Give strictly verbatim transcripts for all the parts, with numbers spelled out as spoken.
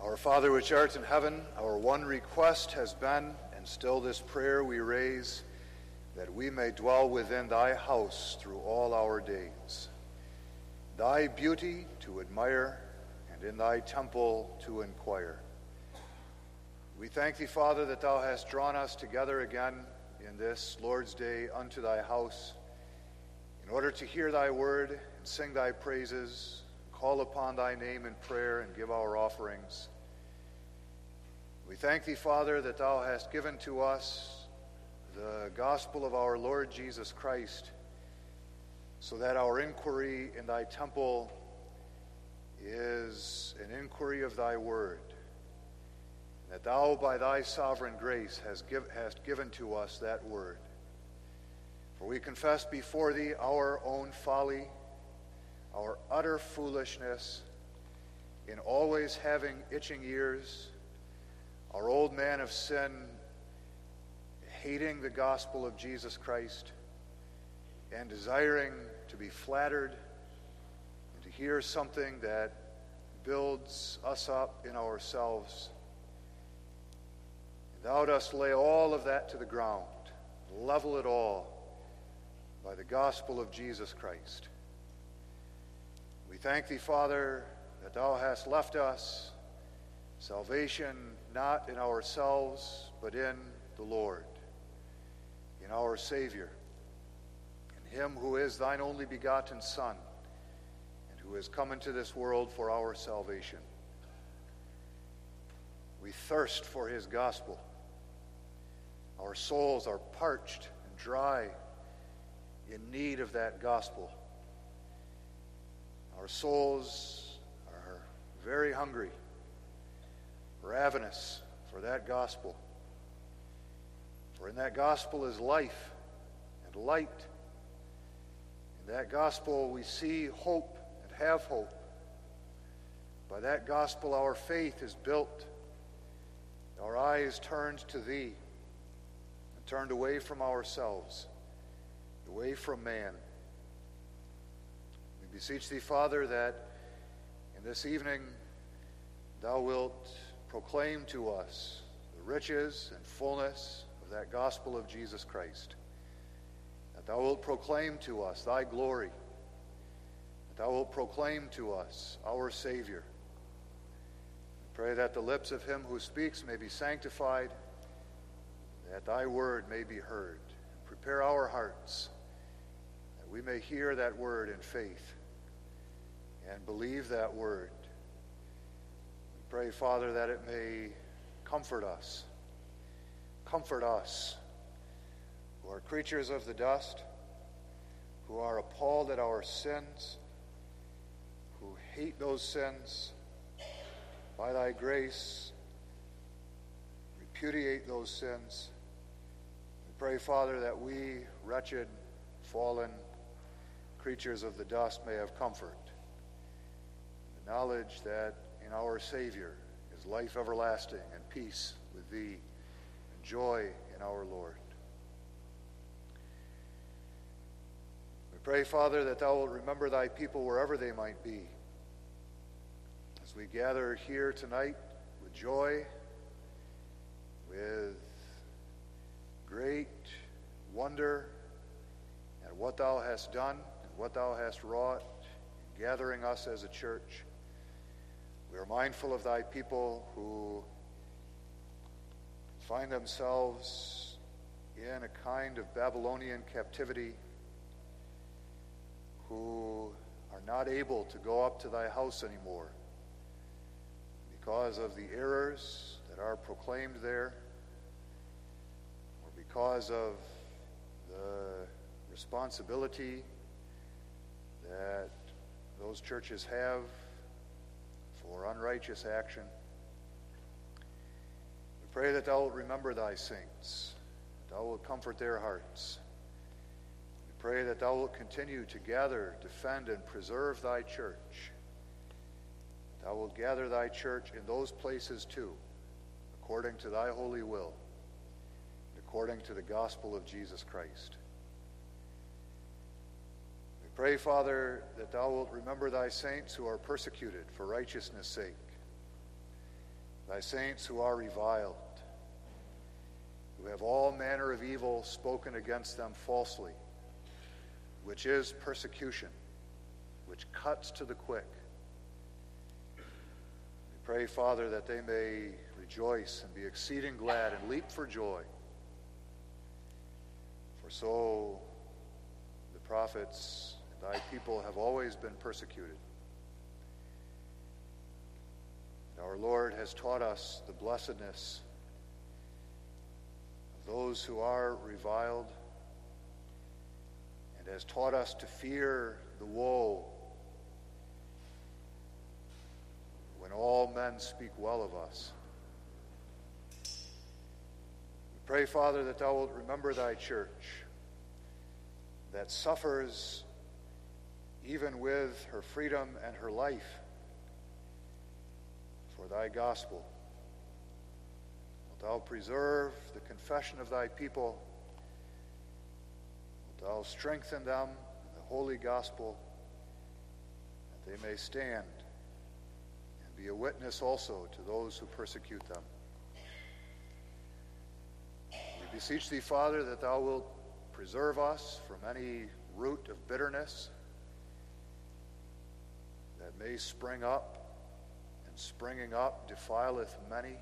Our Father which art in heaven, our one request has been, and still this prayer we raise, that we may dwell within thy house through all our days. Thy beauty to admire, and in thy temple to inquire. We thank thee, Father, that thou hast drawn us together again in this Lord's Day unto thy house, in order to hear thy word and sing thy praises, call upon thy name in prayer and give our offerings. We thank thee, Father, that thou hast given to us the gospel of our Lord Jesus Christ, so that our inquiry in thy temple is an inquiry of thy word, that thou by thy sovereign grace hast, give, hast given to us that word. For we confess before thee our own folly, our utter foolishness in always having itching ears, our old man of sin hating the gospel of Jesus Christ and desiring to be flattered and to hear something that builds us up in ourselves. And thou dost lay all of that to the ground, level it all by the gospel of Jesus Christ. We thank thee, Father, that thou hast left us salvation not in ourselves, but in the Lord, in our Savior, in him who is thine only begotten Son, and who has come into this world for our salvation. We thirst for his gospel. Our souls are parched and dry, in need of that gospel. Our souls are very hungry, ravenous for that gospel. For in that gospel is life and light. In that gospel we see hope and have hope. By that gospel our faith is built. Our eyes turned to thee and turned away from ourselves, away from man. We beseech thee, Father, that in this evening thou wilt proclaim to us the riches and fullness of that gospel of Jesus Christ. That thou wilt proclaim to us thy glory. That thou wilt proclaim to us our Savior. We pray that the lips of him who speaks may be sanctified, that thy word may be heard. Prepare our hearts, that we may hear that word in faith and believe that word. Pray, Father, that it may comfort us. Comfort us, who are creatures of the dust, who are appalled at our sins, who hate those sins. By thy grace, repudiate those sins. We pray, Father, that we, wretched, fallen creatures of the dust, may have comfort. The knowledge that in our Savior is life everlasting and peace with thee and joy in our Lord. We pray, Father, that thou wilt remember thy people wherever they might be. As we gather here tonight with joy, with great wonder at what thou hast done and what thou hast wrought in gathering us as a church. We are mindful of thy people who find themselves in a kind of Babylonian captivity, who are not able to go up to thy house anymore because of the errors that are proclaimed there, or because of the responsibility that those churches have for unrighteous action. We pray that thou wilt remember thy saints, that thou wilt comfort their hearts. We pray that thou wilt continue to gather, defend, and preserve thy church. That thou wilt gather thy church in those places too, according to thy holy will, and according to the gospel of Jesus Christ. Pray, Father, that thou wilt remember thy saints who are persecuted for righteousness' sake. thy saints who are reviled, who have all manner of evil spoken against them falsely, which is persecution, which cuts to the quick. We pray, Father, that they may rejoice and be exceeding glad and leap for joy. For so the prophets and thy people have always been persecuted. And our Lord has taught us the blessedness of those who are reviled, and has taught us to fear the woe when all men speak well of us. We pray, Father, that thou wilt remember thy church, that suffers even with her freedom and her life for thy gospel. Wilt thou preserve the confession of thy people? Wilt thou strengthen them in the holy gospel, that they may stand and be a witness also to those who persecute them. We beseech thee, Father, that thou wilt preserve us from any root of bitterness that may spring up, and springing up defileth many.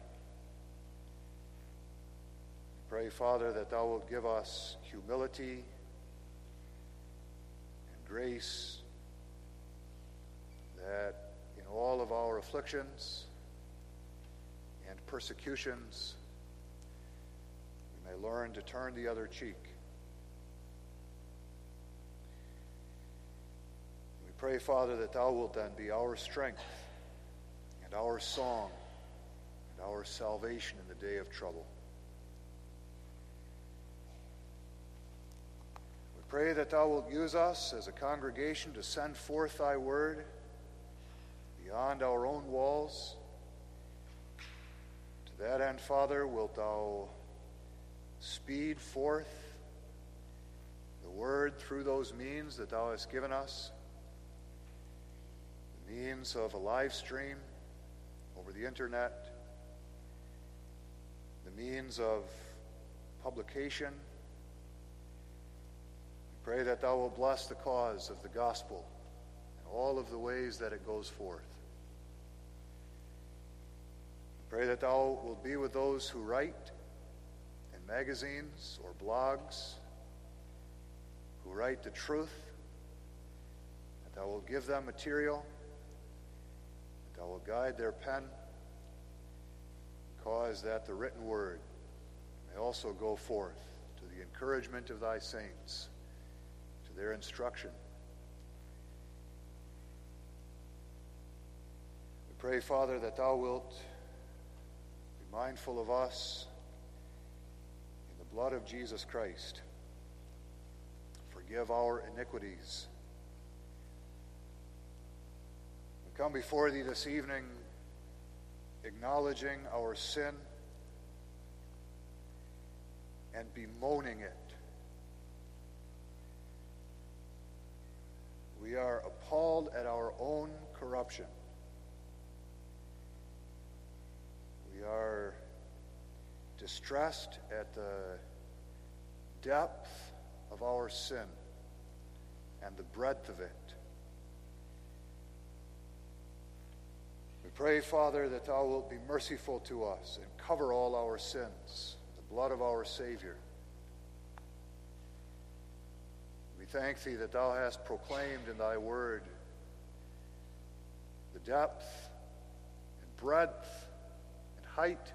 Pray, Father, that thou wilt give us humility and grace, that in all of our afflictions and persecutions we may learn to turn the other cheek. We pray, Father, that thou wilt then be our strength and our song and our salvation in the day of trouble. We pray that thou wilt use us as a congregation to send forth thy word beyond our own walls. To that end, Father, wilt thou speed forth the word through those means that thou hast given us, the means of a live stream over the internet, the means of publication. We pray that thou wilt bless the cause of the gospel in all of the ways that it goes forth. We pray that thou wilt be with those who write in magazines or blogs, who write the truth, that thou wilt give them material, that thou wilt guide their pen, cause that the written word may also go forth to the encouragement of thy saints, to their instruction. We pray, Father, that thou wilt be mindful of us in the blood of Jesus Christ. Forgive our iniquities. We come before thee this evening acknowledging our sin and bemoaning it. We are appalled at our own corruption. We are distressed at the depth of our sin and the breadth of it. We pray, Father, that thou wilt be merciful to us and cover all our sins in the blood of our Savior. We thank thee that thou hast proclaimed in thy word the depth and breadth and height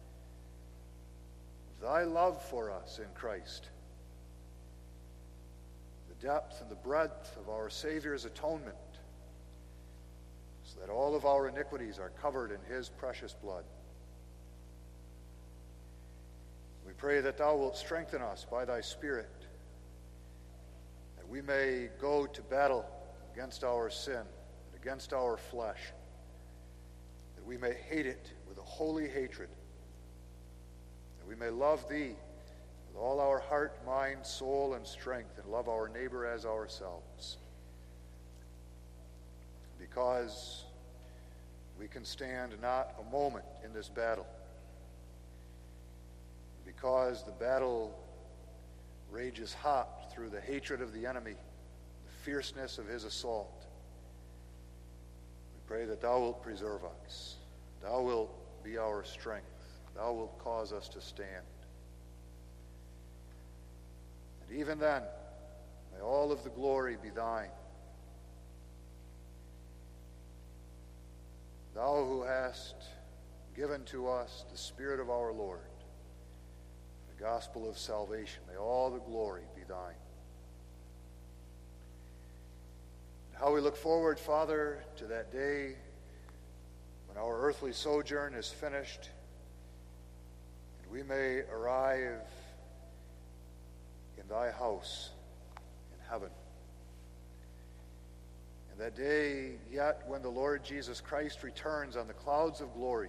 of thy love for us in Christ. The depth and the breadth of our Savior's atonement, so that all of our iniquities are covered in his precious blood. We pray that thou wilt strengthen us by thy Spirit, that we may go to battle against our sin and against our flesh, that we may hate it with a holy hatred, that we may love thee with all our heart, mind, soul, and strength, and love our neighbor as ourselves. Because We can stand not a moment in this battle. Because the battle rages hot through the hatred of the enemy, the fierceness of his assault, we pray that thou wilt preserve us. Thou wilt be our strength. Thou wilt cause us to stand. And even then, may all of the glory be thine. Thou who hast given to us the Spirit of our Lord, the gospel of salvation, may all the glory be thine. And how we look forward, Father, to that day when our earthly sojourn is finished and we may arrive in thy house in heaven. And that day yet when the Lord Jesus Christ returns on the clouds of glory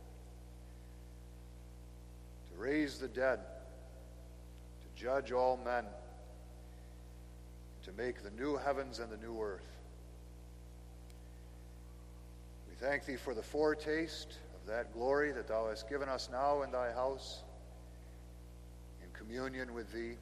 to raise the dead, to judge all men, to make the new heavens and the new earth. We thank thee for the foretaste of that glory that thou hast given us now in thy house, in communion with thee.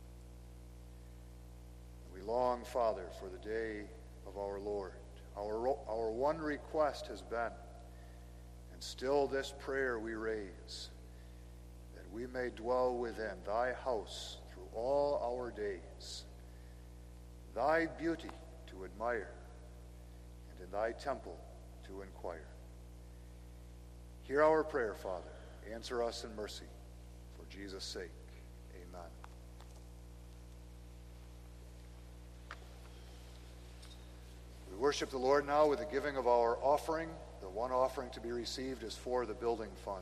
We long, Father, for the day of our Lord. Our, our one request has been, and still this prayer we raise, that we may dwell within thy house through all our days, thy beauty to admire, and in thy temple to inquire. Hear our prayer, Father. Answer us in mercy. For Jesus' sake, amen. We worship the Lord now with the giving of our offering. The one offering to be received is for the building fund.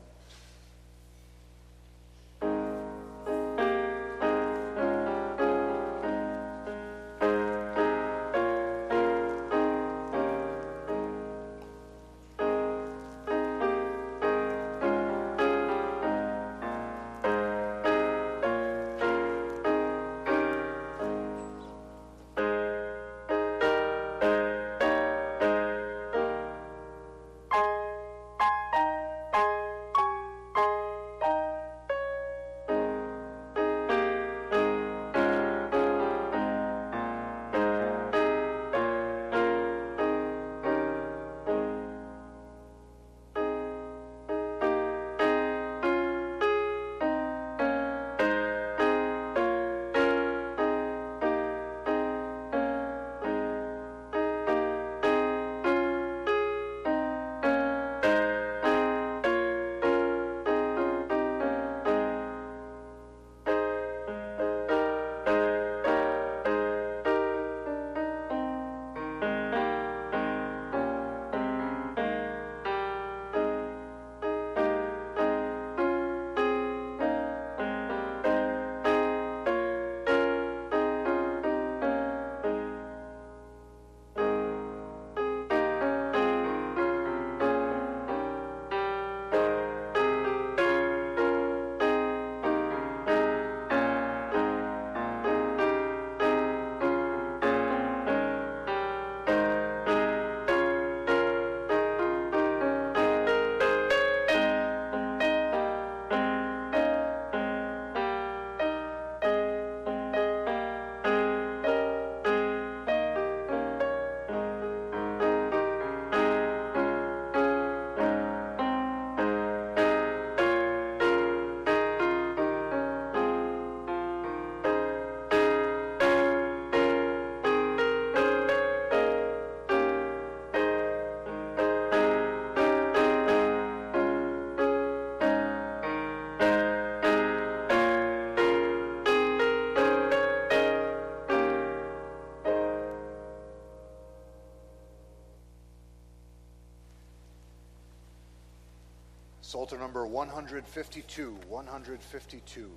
Psalter number one hundred fifty-two, one hundred fifty-two.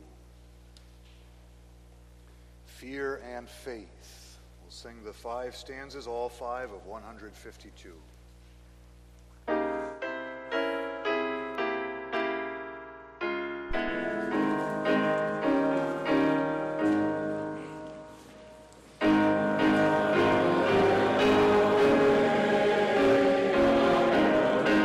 Fear and Faith. We'll sing the five stanzas, all five of one hundred fifty-two. Fear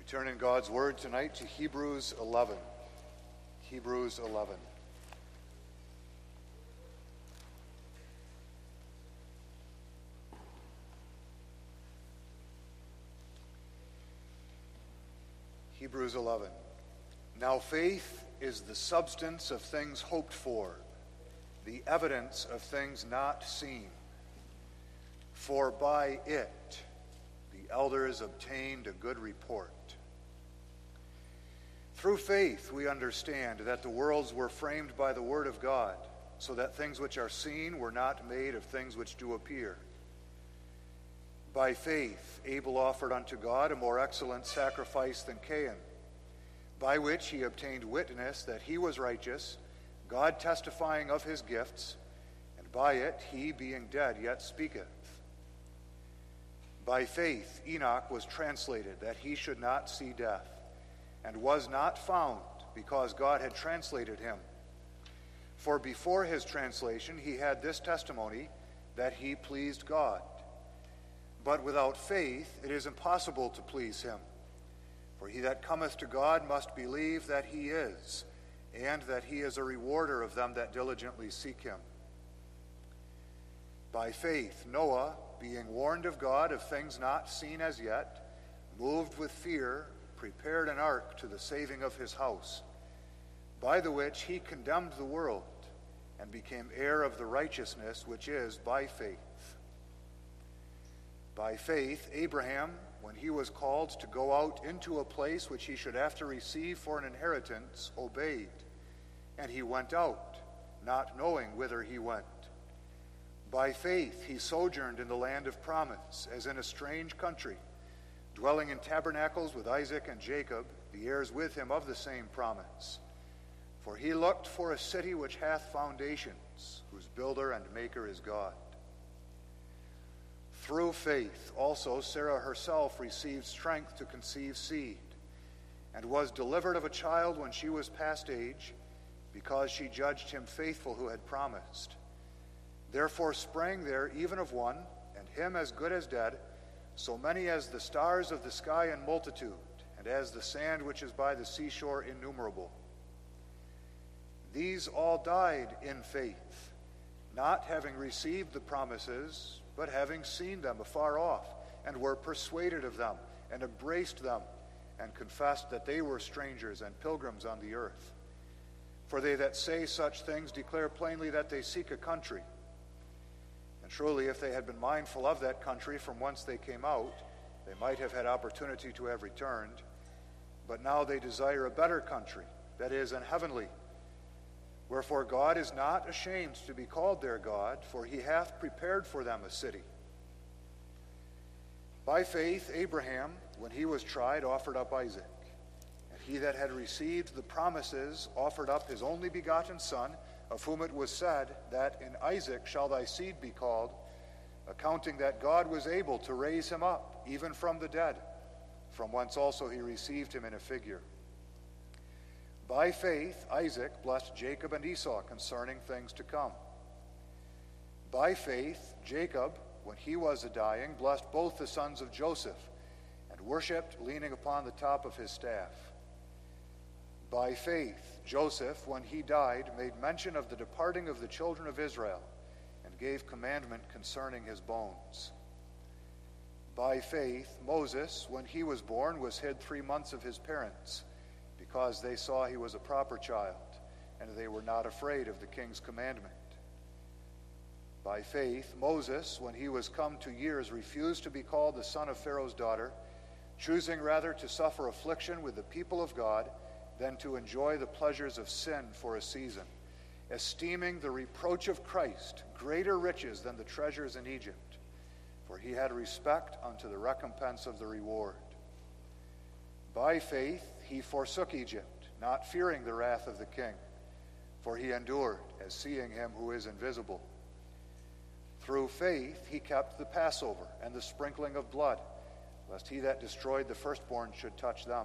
Turn in God's Word tonight to Hebrews eleven. Hebrews eleven. Hebrews eleven. Now faith is the substance of things hoped for, the evidence of things not seen. For by it the elders obtained a good report. Through faith we understand that the worlds were framed by the word of God, so that things which are seen were not made of things which do appear. By faith Abel offered unto God a more excellent sacrifice than Cain, by which he obtained witness that he was righteous, God testifying of his gifts, and by it he, being dead, yet speaketh. By faith Enoch was translated, that he should not see death, and was not found, because God had translated him. For before his translation he had this testimony, that he pleased God. But without faith it is impossible to please him. For he that cometh to God must believe that he is, and that he is a rewarder of them that diligently seek him. By faith Noah, being warned of God of things not seen as yet, moved with fear, prepared an ark to the saving of his house, by the which he condemned the world, and became heir of the righteousness which is by faith. By faith Abraham, when he was called to go out into a place which he should after receive for an inheritance, obeyed, and he went out, not knowing whither he went. By faith he sojourned in the land of promise, as in a strange country, dwelling in tabernacles with Isaac and Jacob, the heirs with him of the same promise. For he looked for a city which hath foundations, whose builder and maker is God. Through faith also Sarah herself received strength to conceive seed, and was delivered of a child when she was past age, because she judged him faithful who had promised. Therefore sprang there even of one, and him as good as dead, so many as the stars of the sky in multitude, and as the sand which is by the seashore innumerable. These all died in faith, not having received the promises, but having seen them afar off, and were persuaded of them, and embraced them, and confessed that they were strangers and pilgrims on the earth. For they that say such things declare plainly that they seek a country. And truly, if they had been mindful of that country from whence they came out, they might have had opportunity to have returned. But now they desire a better country, that is, an heavenly. Wherefore God is not ashamed to be called their God, for he hath prepared for them a city. By faith Abraham, when he was tried, offered up Isaac. And he that had received the promises offered up his only begotten son, of whom it was said, that in Isaac shall thy seed be called, accounting that God was able to raise him up, even from the dead, from whence also he received him in a figure. By faith Isaac blessed Jacob and Esau concerning things to come. By faith Jacob, when he was a-dying, blessed both the sons of Joseph, and worshipped, leaning upon the top of his staff. By faith Joseph, when he died, made mention of the departing of the children of Israel, and gave commandment concerning his bones. By faith Moses, when he was born, was hid three months of his parents, because they saw he was a proper child, and they were not afraid of the king's commandment. By faith Moses, when he was come to years, refused to be called the son of Pharaoh's daughter, choosing rather to suffer affliction with the people of God than to enjoy the pleasures of sin for a season, esteeming the reproach of Christ greater riches than the treasures in Egypt, for he had respect unto the recompense of the reward. By faith he forsook Egypt, not fearing the wrath of the king, for he endured as seeing him who is invisible. Through faith he kept the Passover and the sprinkling of blood, lest he that destroyed the firstborn should touch them.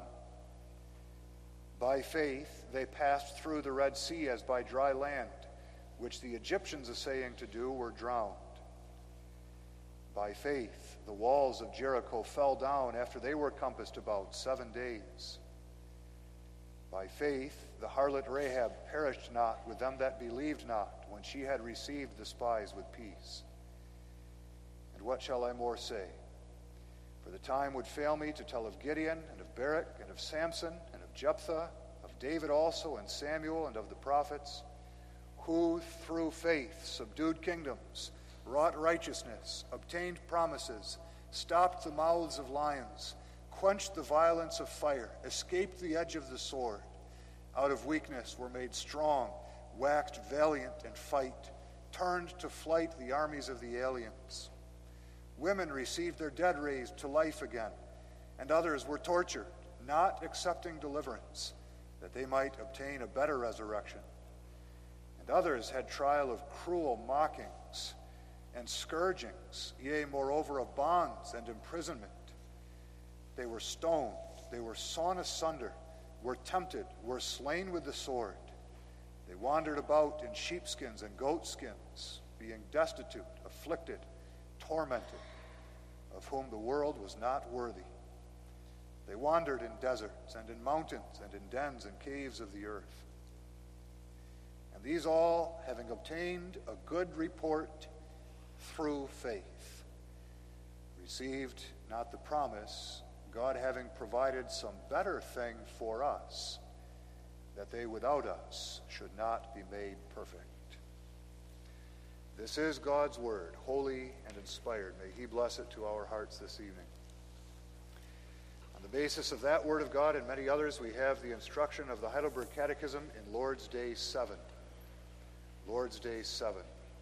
By faith they passed through the Red Sea as by dry land, which the Egyptians essaying to do were drowned. By faith, the walls of Jericho fell down after they were compassed about seven days. By faith, the harlot Rahab perished not with them that believed not, when she had received the spies with peace. And what shall I more say? For the time would fail me to tell of Gideon, and of Barak, and of Samson, and of Jephthah, of David also, and Samuel, and of the prophets, who through faith subdued kingdoms, wrought righteousness, obtained promises, stopped the mouths of lions, quenched the violence of fire, escaped the edge of the sword, out of weakness were made strong, waxed valiant in fight, turned to flight the armies of the aliens. Women received their dead raised to life again, and others were tortured, not accepting deliverance, that they might obtain a better resurrection. And others had trial of cruel mockings and scourgings, yea, moreover, of bonds and imprisonment. They were stoned, they were sawn asunder, were tempted, were slain with the sword. They wandered about in sheepskins and goatskins, being destitute, afflicted, tormented, of whom the world was not worthy. They wandered in deserts and in mountains and in dens and caves of the earth. And these all, having obtained a good report through faith, received not the promise, God having provided some better thing for us, that they without us should not be made perfect. This is God's word, holy and inspired. May he bless it to our hearts this evening. On the basis of that word of God and many others, we have the instruction of the Heidelberg Catechism in Lord's Day seven. Lord's Day seven.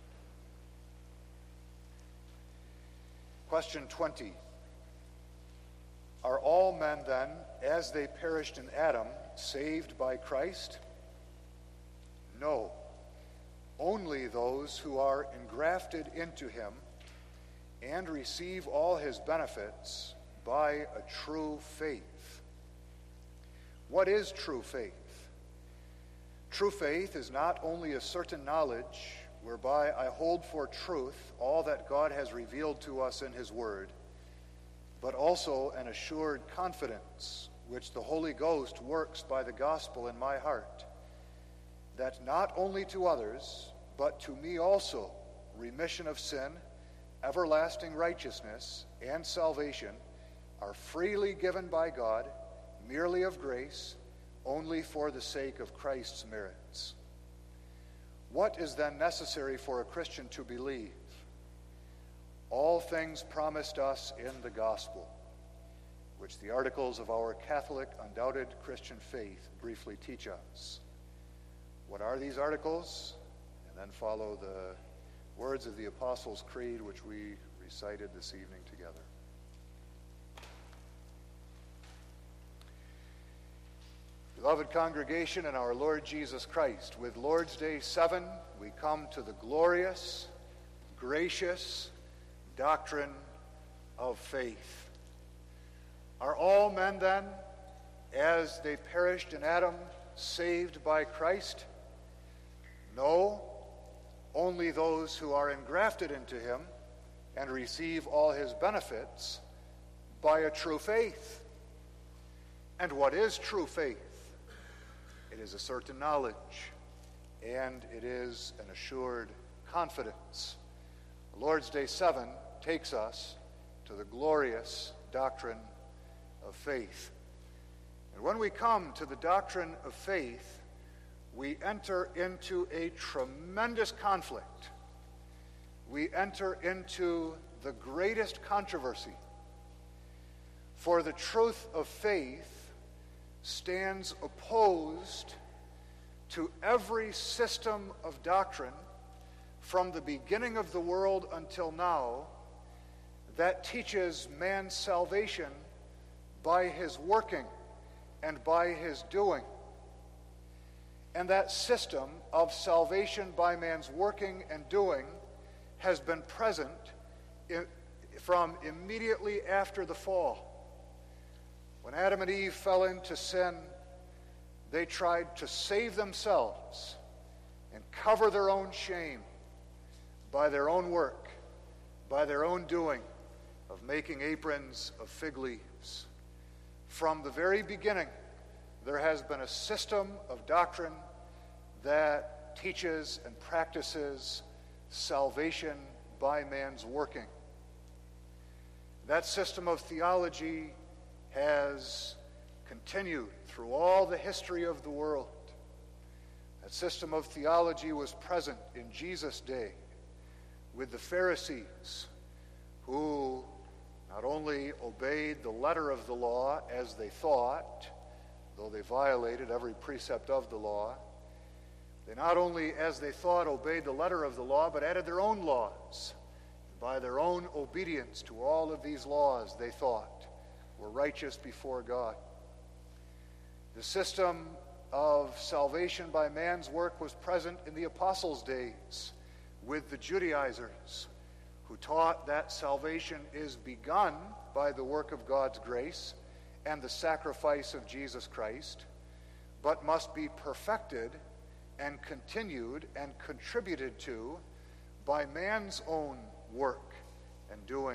Question twenty. Are all men then, as they perished in Adam, saved by Christ? No. Only those who are engrafted into him and receive all his benefits by a true faith. What is true faith? True faith is not only a certain knowledge whereby I hold for truth all that God has revealed to us in his word, but also an assured confidence which the Holy Ghost works by the gospel in my heart, that not only to others, but to me also, remission of sin, everlasting righteousness, and salvation are freely given by God, merely of grace, only for the sake of Christ's merits. What is then necessary for a Christian to believe? All things promised us in the gospel, which the articles of our Catholic, undoubted Christian faith briefly teach us. What are these articles? And then follow the words of the Apostles' Creed, which we recited this evening together. Beloved congregation in our Lord Jesus Christ, with Lord's Day seven, we come to the glorious, gracious doctrine of faith. Are all men then, as they perished in Adam, saved by Christ? No, only those who are engrafted into him and receive all his benefits by a true faith. And what is true faith? It is a certain knowledge, and it is an assured confidence. Lord's Day seven takes us to the glorious doctrine of faith. And when we come to the doctrine of faith, we enter into a tremendous conflict. We enter into the greatest controversy. For the truth of faith stands opposed to every system of doctrine from the beginning of the world until now that teaches man's salvation by his working and by his doing. And that system of salvation by man's working and doing has been present in, from immediately after the fall. When Adam and Eve fell into sin, they tried to save themselves and cover their own shame by their own work, by their own doing of making aprons of fig leaves. From the very beginning, there has been a system of doctrine that teaches and practices salvation by man's working. That system of theology has continued through all the history of the world. That system of theology was present in Jesus' day with the Pharisees, who not only obeyed the letter of the law as they thought, though they violated every precept of the law. They not only, as they thought, obeyed the letter of the law, but added their own laws. By their own obedience to all of these laws, they thought, were righteous before God. The system of salvation by man's work was present in the apostles' days with the Judaizers, who taught that salvation is begun by the work of God's grace and the sacrifice of Jesus Christ, but must be perfected and continued and contributed to by man's own work and doing.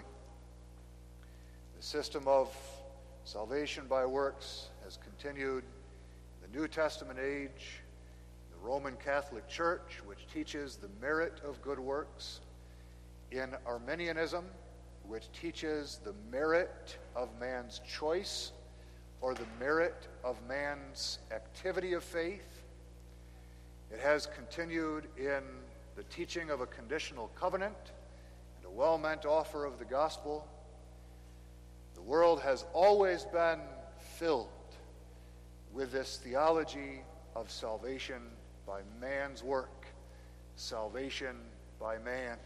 The system of salvation by works has continued in the New Testament age, the Roman Catholic Church, which teaches the merit of good works, in Arminianism, which teaches the merit of man's choice or the merit of man's activity of faith. It has continued in the teaching of a conditional covenant and a well-meant offer of the gospel. The world has always been filled with this theology of salvation by man's work, salvation by man.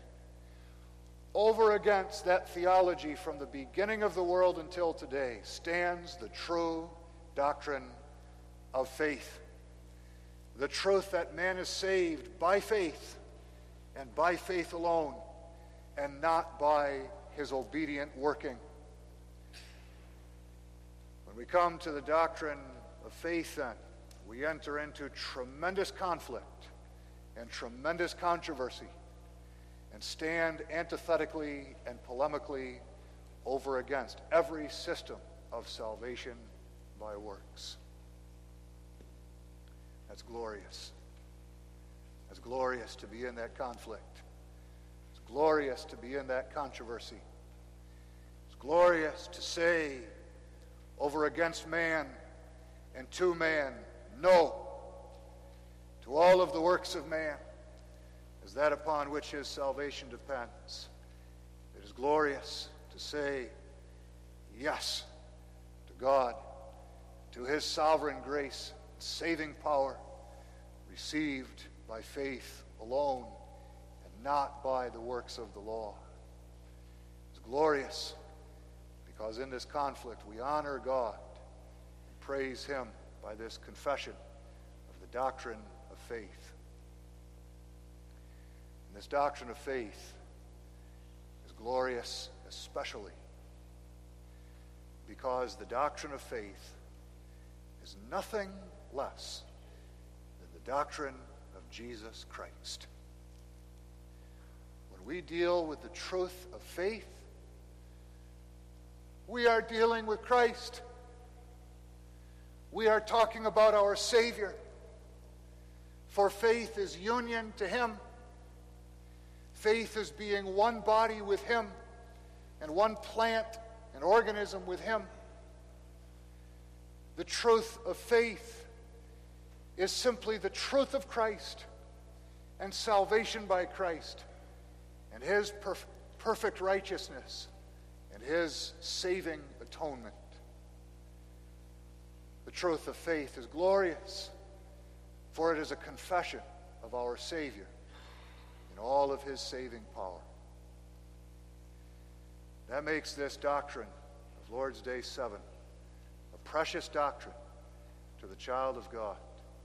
Over against that theology from the beginning of the world until today stands the true doctrine of faith. The truth that man is saved by faith and by faith alone, and not by his obedient working. When we come to the doctrine of faith, then, we enter into tremendous conflict and tremendous controversy, and stand antithetically and polemically over against every system of salvation by works. That's glorious. It's glorious to be in that conflict. It's glorious to be in that controversy. It's glorious to say over against man and to man, no, to all of the works of man, as that upon which his salvation depends. It is glorious to say yes to God, to his sovereign grace, saving power, received by faith alone and not by the works of the law. It's glorious because in this conflict we honor God and praise him by this confession of the doctrine of faith. And this doctrine of faith is glorious especially because the doctrine of faith is nothing less than the doctrine of Jesus Christ. When we deal with the truth of faith, we are dealing with Christ. We are talking about our Savior. For faith is union to him. Faith is being one body with him and one plant and organism with him. The truth of faith is simply the truth of Christ and salvation by Christ and his perf- perfect righteousness and his saving atonement. The truth of faith is glorious, for it is a confession of our Savior in all of his saving power. That makes this doctrine of Lord's Day seven a precious doctrine to the child of God.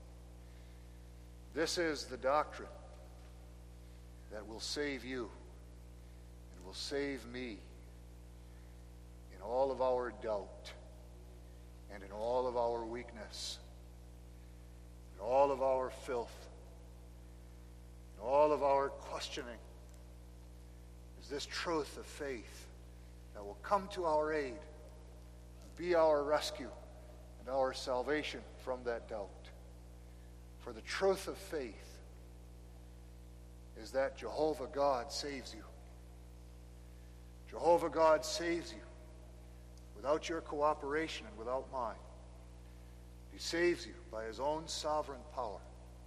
This is the doctrine that will save you and will save me in all of our doubt and in all of our weakness, in all of our filth, in all of our questioning. is this truth of faith that will come to our aid, be our rescue and our salvation from that doubt. For the truth of faith is that Jehovah God saves you. Jehovah God saves you without your cooperation and without mine. He saves you by his own sovereign power.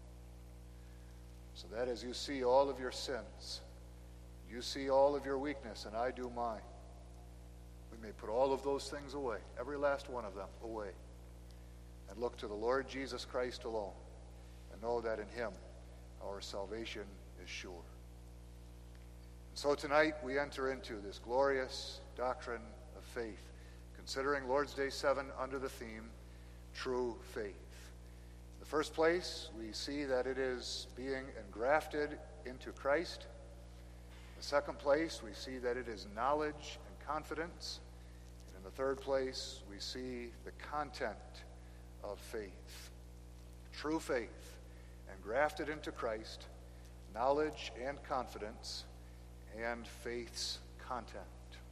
So that as you see all of your sins, you see all of your weakness, and I do mine, we may put all of those things away, every last one of them away, and look to the Lord Jesus Christ alone, and know that in him our salvation is sure. And so tonight we enter into this glorious doctrine of faith, considering Lord's Day seven under the theme, True Faith. In the first place, we see that it is being engrafted into Christ. In the second place, we see that it is knowledge and confidence. And in the third place, we see the content of faith. True faith, engrafted into Christ, knowledge and confidence, and faith's content.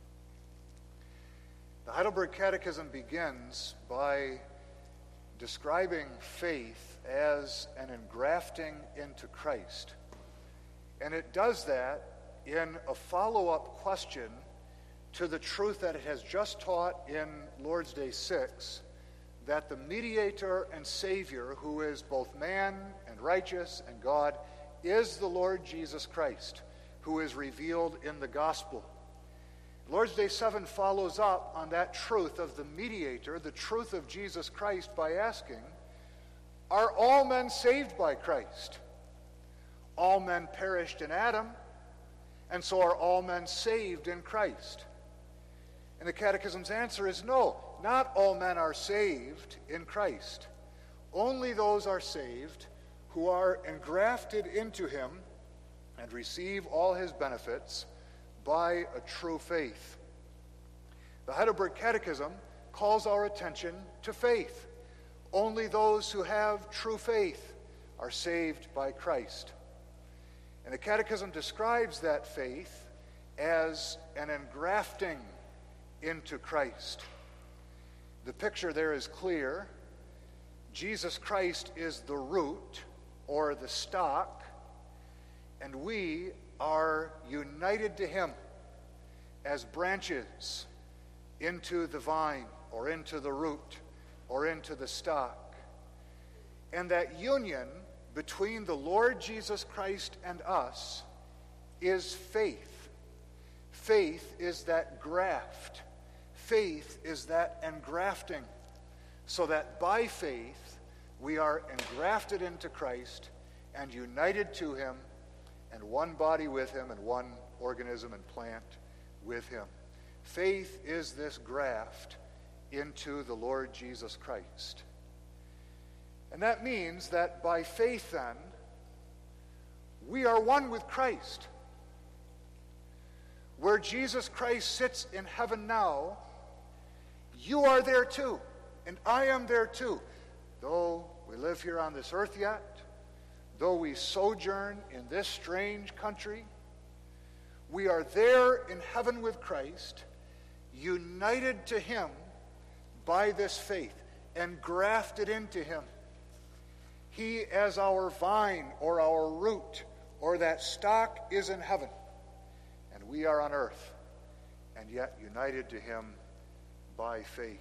The Heidelberg Catechism begins by describing faith as an engrafting into Christ. And it does that in a follow-up question to the truth that it has just taught in Lord's Day six, that the mediator and Savior, who is both man and righteous and God, is the Lord Jesus Christ, who is revealed in the gospel. Lord's Day seven follows up on that truth of the mediator, the truth of Jesus Christ, by asking, are all men saved by Christ? All men perished in Adam, and so are all men saved in Christ? And the Catechism's answer is no, not all men are saved in Christ. Only those are saved who are engrafted into him and receive all his benefits by a true faith. The Heidelberg Catechism calls our attention to faith. Only those who have true faith are saved by Christ. And the Catechism describes that faith as an engrafting into Christ. The picture there is clear. Jesus Christ is the root or the stock, and we are united to him as branches into the vine or into the root or into the stock. And that union between the Lord Jesus Christ and us is faith. Faith is that graft. Faith is that engrafting, so that by faith we are engrafted into Christ and united to him, and one body with him, and one organism and plant with him. Faith is this graft into the Lord Jesus Christ. And that means that by faith, then, we are one with Christ. Where Jesus Christ sits in heaven now, you are there too, and I am there too. Though we live here on this earth yet, though we sojourn in this strange country, we are there in heaven with Christ, united to him by this faith, and grafted into him. He as our vine or our root or that stock is in heaven, and we are on earth, and yet united to him by faith.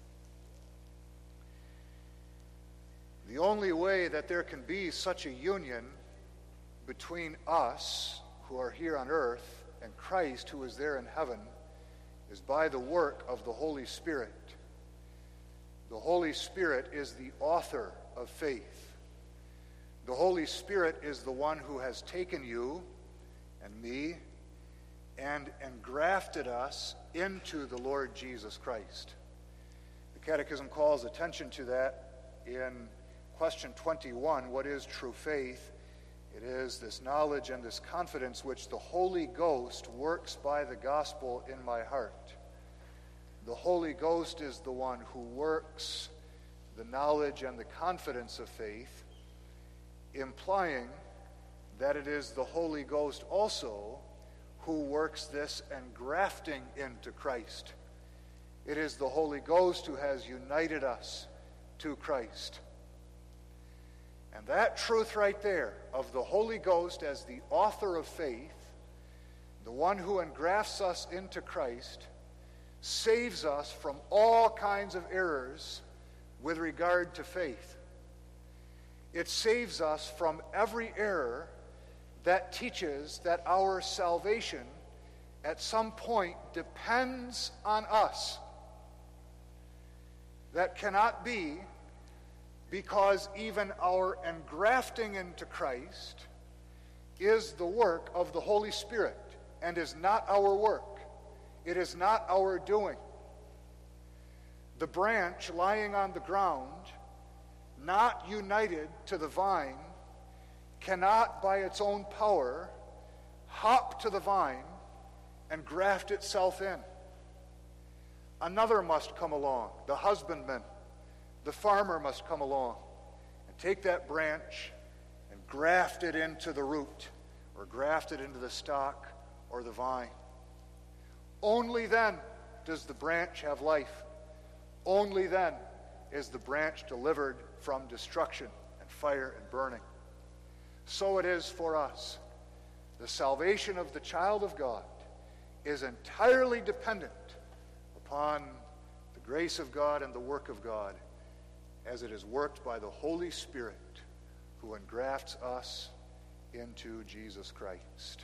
The only way that there can be such a union between us who are here on earth and Christ who is there in heaven is by the work of the Holy Spirit. The Holy Spirit is the author of faith. The Holy Spirit is the one who has taken you and me and engrafted us into the Lord Jesus Christ. The Catechism calls attention to that in question twenty-one, what is true faith? It is this knowledge and this confidence which the Holy Ghost works by the gospel in my heart. The Holy Ghost is the one who works the knowledge and the confidence of faith, implying that it is the Holy Ghost also who works this engrafting into Christ. It is the Holy Ghost who has united us to Christ. And that truth right there of the Holy Ghost as the author of faith, the one who engrafts us into Christ, saves us from all kinds of errors with regard to faith. It saves us from every error that teaches that our salvation at some point depends on us. That cannot be, because even our engrafting into Christ is the work of the Holy Spirit and is not our work. It is not our doing. The branch lying on the ground, not united to the vine, cannot by its own power hop to the vine and graft itself in. Another must come along, the husbandman, the farmer must come along and take that branch and graft it into the root or graft it into the stalk or the vine. Only then does the branch have life. Only then is the branch delivered from destruction and fire and burning. So it is for us. The salvation of the child of God is entirely dependent upon the grace of God and the work of God as it is worked by the Holy Spirit who engrafts us into Jesus Christ.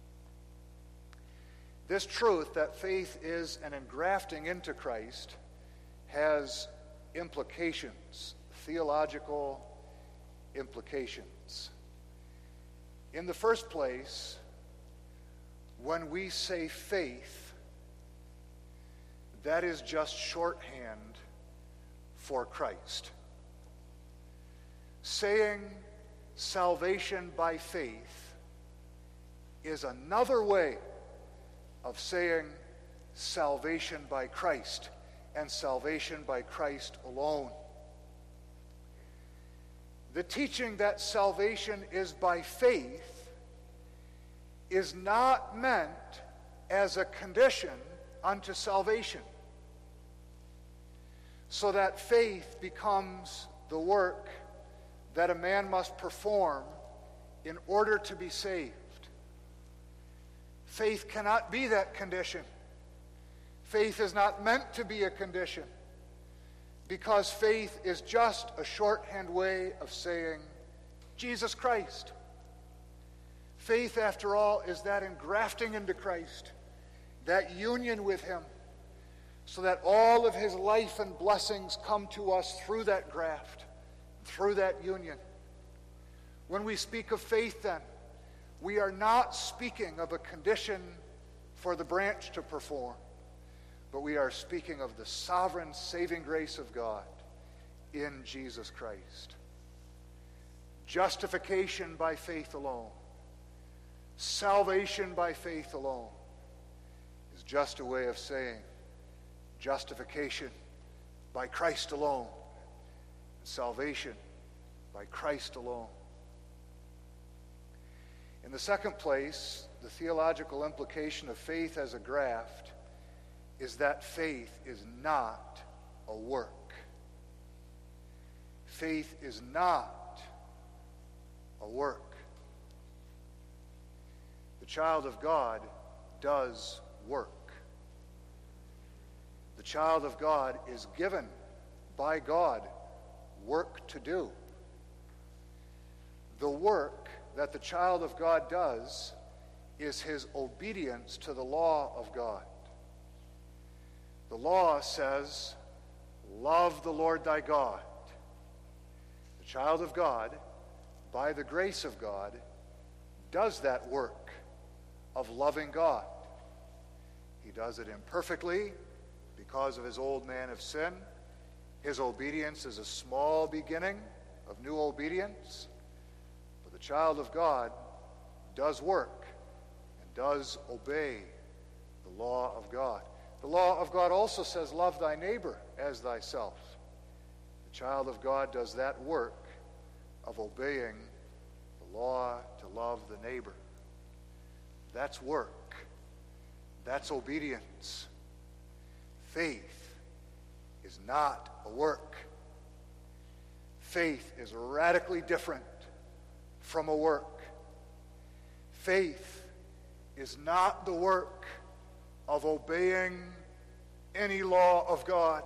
This truth that faith is an engrafting into Christ has implications, theological implications. In the first place, when we say faith, that is just shorthand for Christ. Saying salvation by faith is another way of saying salvation by Christ, and salvation by Christ alone. The teaching that salvation is by faith is not meant as a condition unto salvation, so that faith becomes the work that a man must perform in order to be saved. Faith cannot be that condition. Faith is not meant to be a condition, because faith is just a shorthand way of saying Jesus Christ. Faith, after all, is that engrafting into Christ, that union with him, so that all of his life and blessings come to us through that graft, through that union. When we speak of faith, then, we are not speaking of a condition for the branch to perform, but we are speaking of the sovereign saving grace of God in Jesus Christ. Justification by faith alone, salvation by faith alone, is just a way of saying justification by Christ alone, and salvation by Christ alone. In the second place, the theological implication of faith as a graft is that faith is not a work. Faith is not a work. The child of God does work. The child of God is given by God work to do. The work that the child of God does is his obedience to the law of God. The law says, love the Lord thy God. The child of God, by the grace of God, does that work of loving God. He does it imperfectly because of his old man of sin. His obedience is a small beginning of new obedience. But the child of God does work and does obey the law of God. The law of God also says, love thy neighbor as thyself. The child of God does that work of obeying the law to love the neighbor. That's work. That's obedience. Faith is not a work. Faith is radically different from a work. Faith is not the work of obeying any law of God.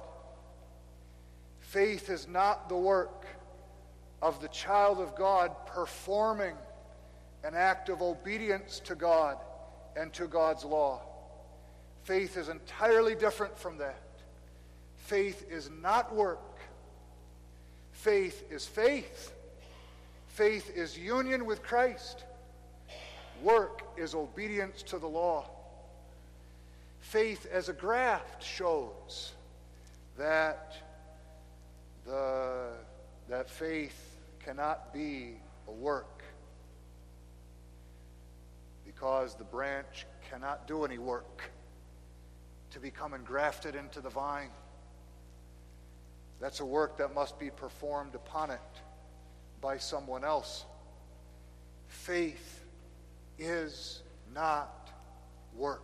Faith is not the work of the child of God performing an act of obedience to God and to God's law. Faith is entirely different from that. Faith is not work. Faith is faith. Faith is union with Christ. Work is obedience to the law. Faith as a graft shows that the that faith cannot be a work, because the branch cannot do any work to become engrafted into the vine. That's a work that must be performed upon it by someone else. Faith is not work.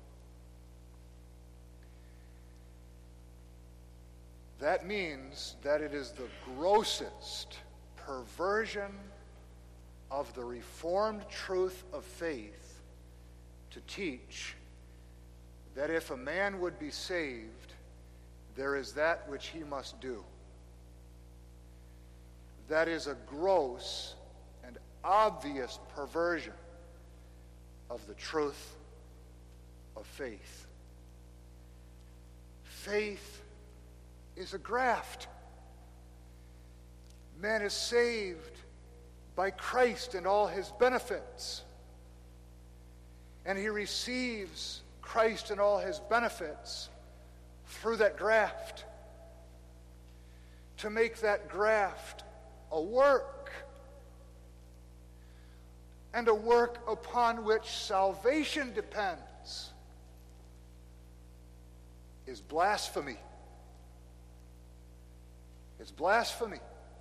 That means that it is the grossest perversion of the Reformed truth of faith to teach that if a man would be saved, there is that which he must do. That is a gross and obvious perversion of the truth of faith. Faith is a graft. Man is saved by Christ and all his benefits. And he receives Christ and all his benefits through that graft. To make that graft a work, and a work upon which salvation depends, is blasphemy. It's blasphemy.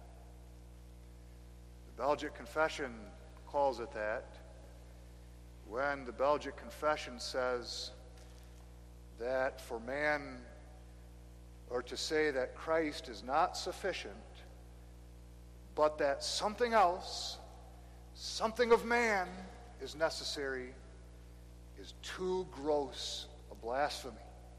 The Belgic Confession calls it that, when the Belgic Confession says that for man, or to say that Christ is not sufficient, but that something else, something of man, is necessary, is too gross a blasphemy.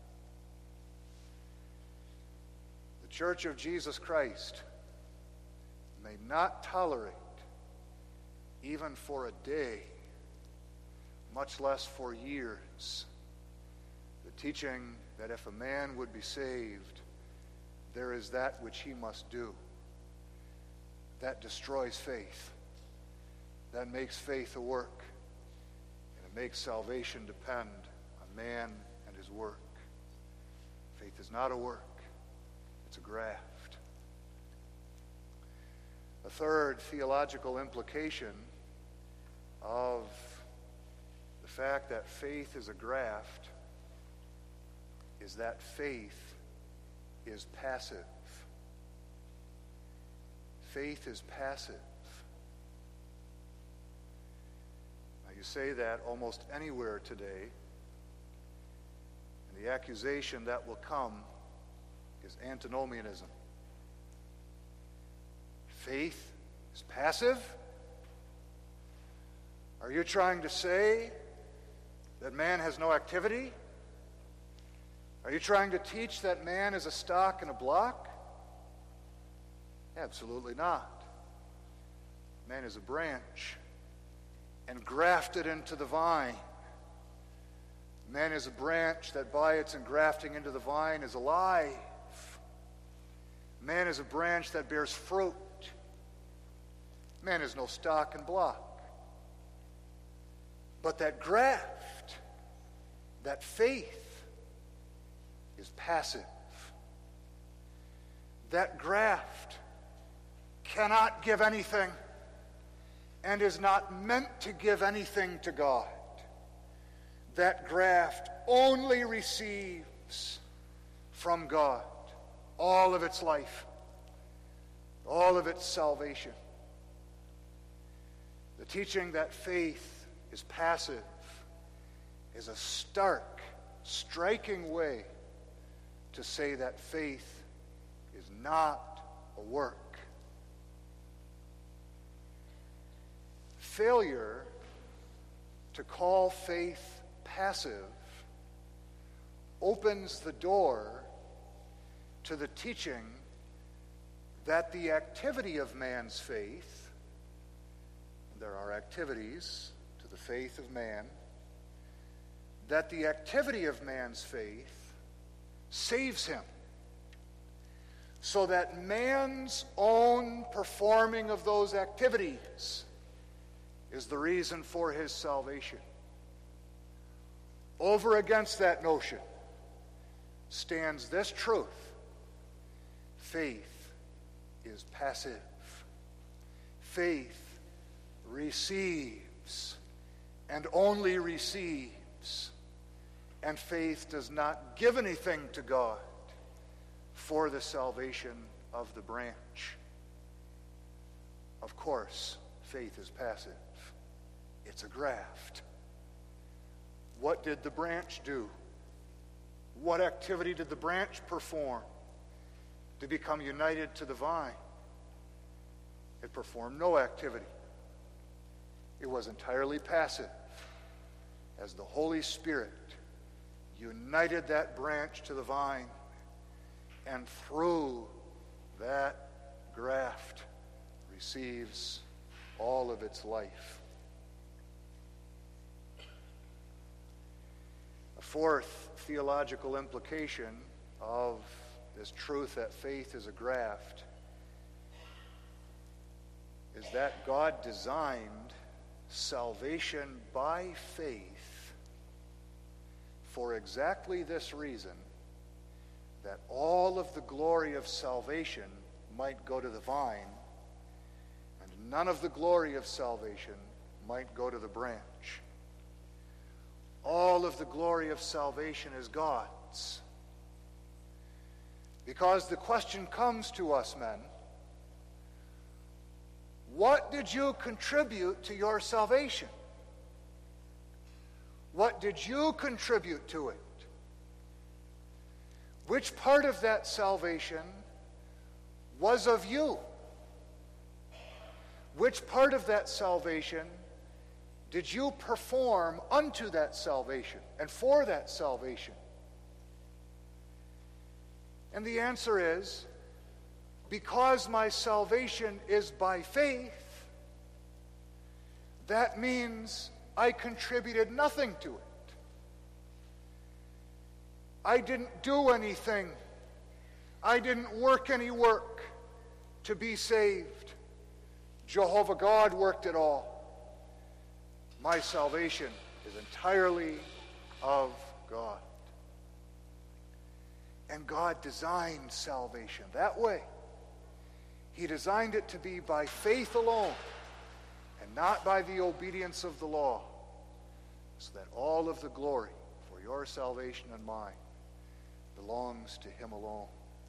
The Church of Jesus Christ may not tolerate, even for a day, much less for years, the teaching that if a man would be saved, there is that which he must do. That destroys faith. That makes faith a work. And it makes salvation depend on man and his work. Faith is not a work. It's a graft. A third theological implication of the fact that faith is a graft is that faith is passive. Faith is passive. Now, you say that almost anywhere today, and the accusation that will come is antinomianism. Faith is passive? Are you trying to say that man has no activity? Are you trying to teach that man is a stock and a block? Absolutely not. Man is a branch and grafted into the vine. Man is a branch that by its engrafting into the vine is alive. Man is a branch that bears fruit. Man is no stock and block. But that graft, that faith, is passive. That graft cannot give anything and is not meant to give anything to God. That graft only receives from God all of its life, all of its salvation. The teaching that faith is passive is a stark striking way to say that faith is not a work. Failure to call faith passive opens the door to the teaching that the activity of man's faith, there are activities to the faith of man, that the activity of man's faith saves him, so that man's own performing of those activities is the reason for his salvation. Over against that notion stands this truth: faith is passive. Faith receives and only receives, and faith does not give anything to God for the salvation of the branch. Of course, faith is passive. It's a graft. What did the branch do? What activity did the branch perform to become united to the vine? It performed no activity. It was entirely passive as the Holy Spirit united that branch to the vine, and through that graft receives all of its life. A fourth theological implication of this truth that faith is a graft is that God designed salvation by faith for exactly this reason, that all of the glory of salvation might go to the vine, and none of the glory of salvation might go to the branch. All of the glory of salvation is God's. Because the question comes to us, men, what did you contribute to your salvation? What did you contribute to it? Which part of that salvation was of you? Which part of that salvation did you perform unto that salvation and for that salvation? And the answer is, because my salvation is by faith, that means I contributed nothing to it. I didn't do anything. I didn't work any work to be saved. Jehovah God worked it all. My salvation is entirely of God. And God designed salvation that way. He designed it to be by faith alone and not by the obedience of the law, so that all of the glory for your salvation and mine belongs to Him alone.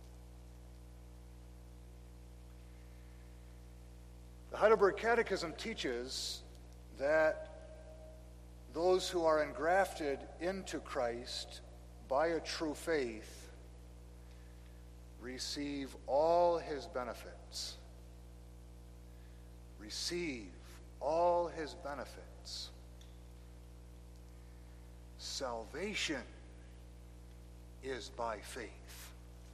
The Heidelberg Catechism teaches that those who are engrafted into Christ by a true faith receive all His benefits. Receive all His benefits. Salvation is by faith.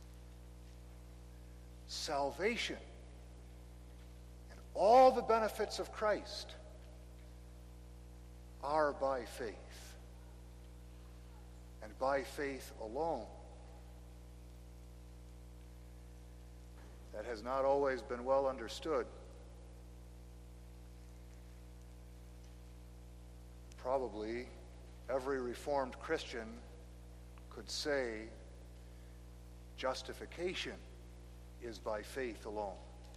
Salvation and all the benefits of Christ are by faith, and by faith alone. That has not always been well understood. Probably every Reformed Christian could say justification is by faith alone.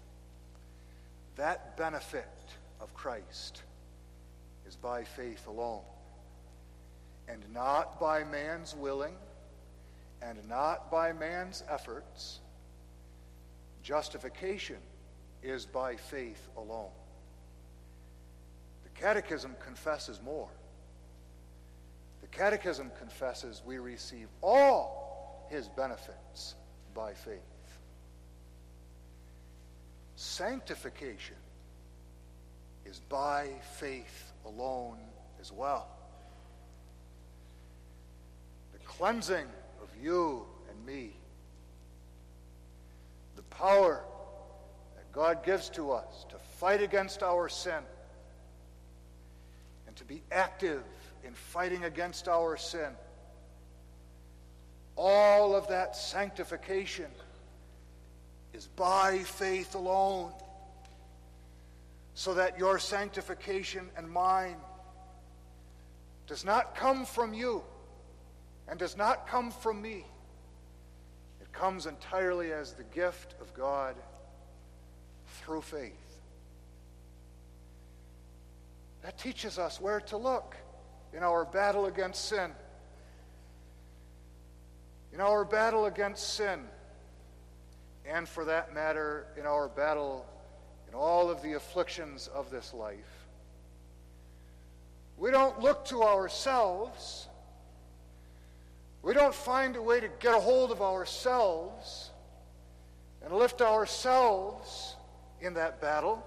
That benefit of Christ is by faith alone, and not by man's willing, and not by man's efforts. Justification is by faith alone. The Catechism confesses more. The Catechism confesses we receive all his benefits by faith. Sanctification is by faith alone as well. The cleansing of you and me, the power that God gives to us to fight against our sin and to be active in fighting against our sin, all of that sanctification is by faith alone, so that your sanctification and mine does not come from you and does not come from me. It comes entirely as the gift of God through faith. That teaches us where to look in our battle against sin. In our battle against sin, and for that matter, in our battle in all of the afflictions of this life, we don't look to ourselves. We don't find a way to get a hold of ourselves and lift ourselves in that battle.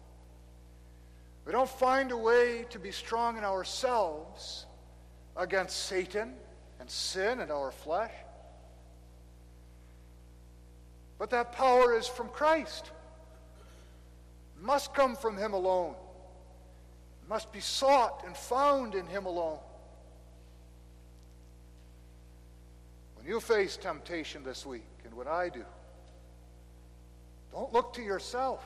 We don't find a way to be strong in ourselves against Satan and sin and our flesh. But that power is from Christ. It must come from him alone. It must be sought and found in him alone. When you face temptation this week, and when I do, don't look to yourself.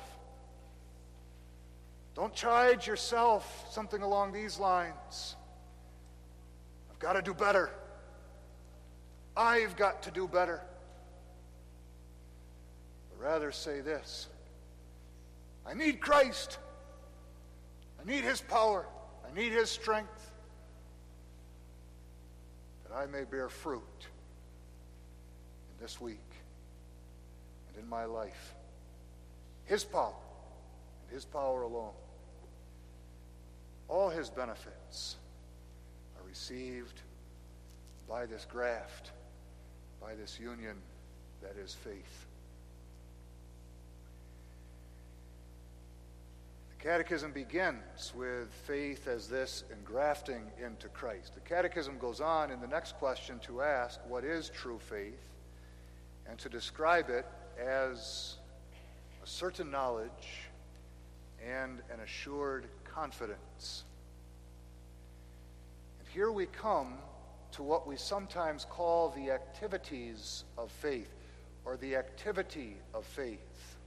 Don't chide yourself something along these lines. I've got to do better. I've got to do better. But rather say this: I need Christ. I need his power. I need his strength, that I may bear fruit in this week and in my life. His power and his power alone. All his benefits are received by this graft, by this union that is faith. The Catechism begins with faith as this engrafting into Christ. The Catechism goes on in the next question to ask, what is true faith? And to describe it as a certain knowledge and an assured confidence. And here we come to what we sometimes call the activities of faith, or the activity of faith.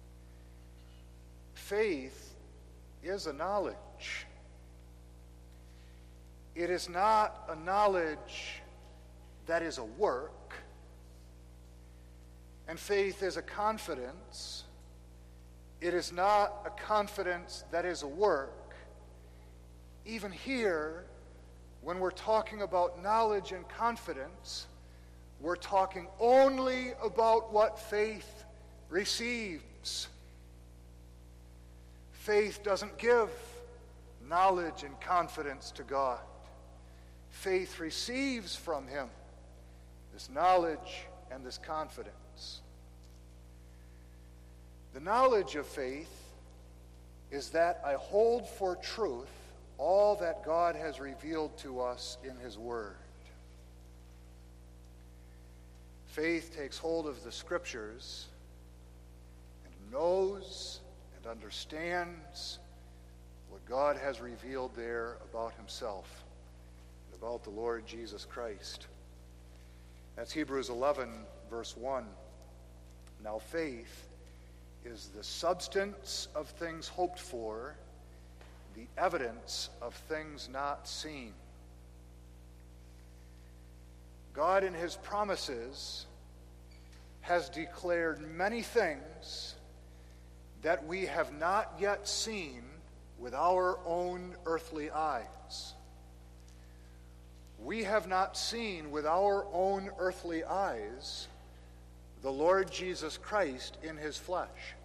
Faith is a knowledge. It is not a knowledge that is a work, and faith is a confidence. It is not a confidence that is a work. Even here, when we're talking about knowledge and confidence, we're talking only about what faith receives. Faith doesn't give knowledge and confidence to God. Faith receives from him this knowledge and this confidence. The knowledge of faith is that I hold for truth all that God has revealed to us in his word. Faith takes hold of the scriptures and knows and understands what God has revealed there about himself and about the Lord Jesus Christ. That's Hebrews eleven, verse one. Now faith is the substance of things hoped for, the evidence of things not seen. God in his promises has declared many things that we have not yet seen with our own earthly eyes. We have not seen with our own earthly eyes the Lord Jesus Christ in his flesh.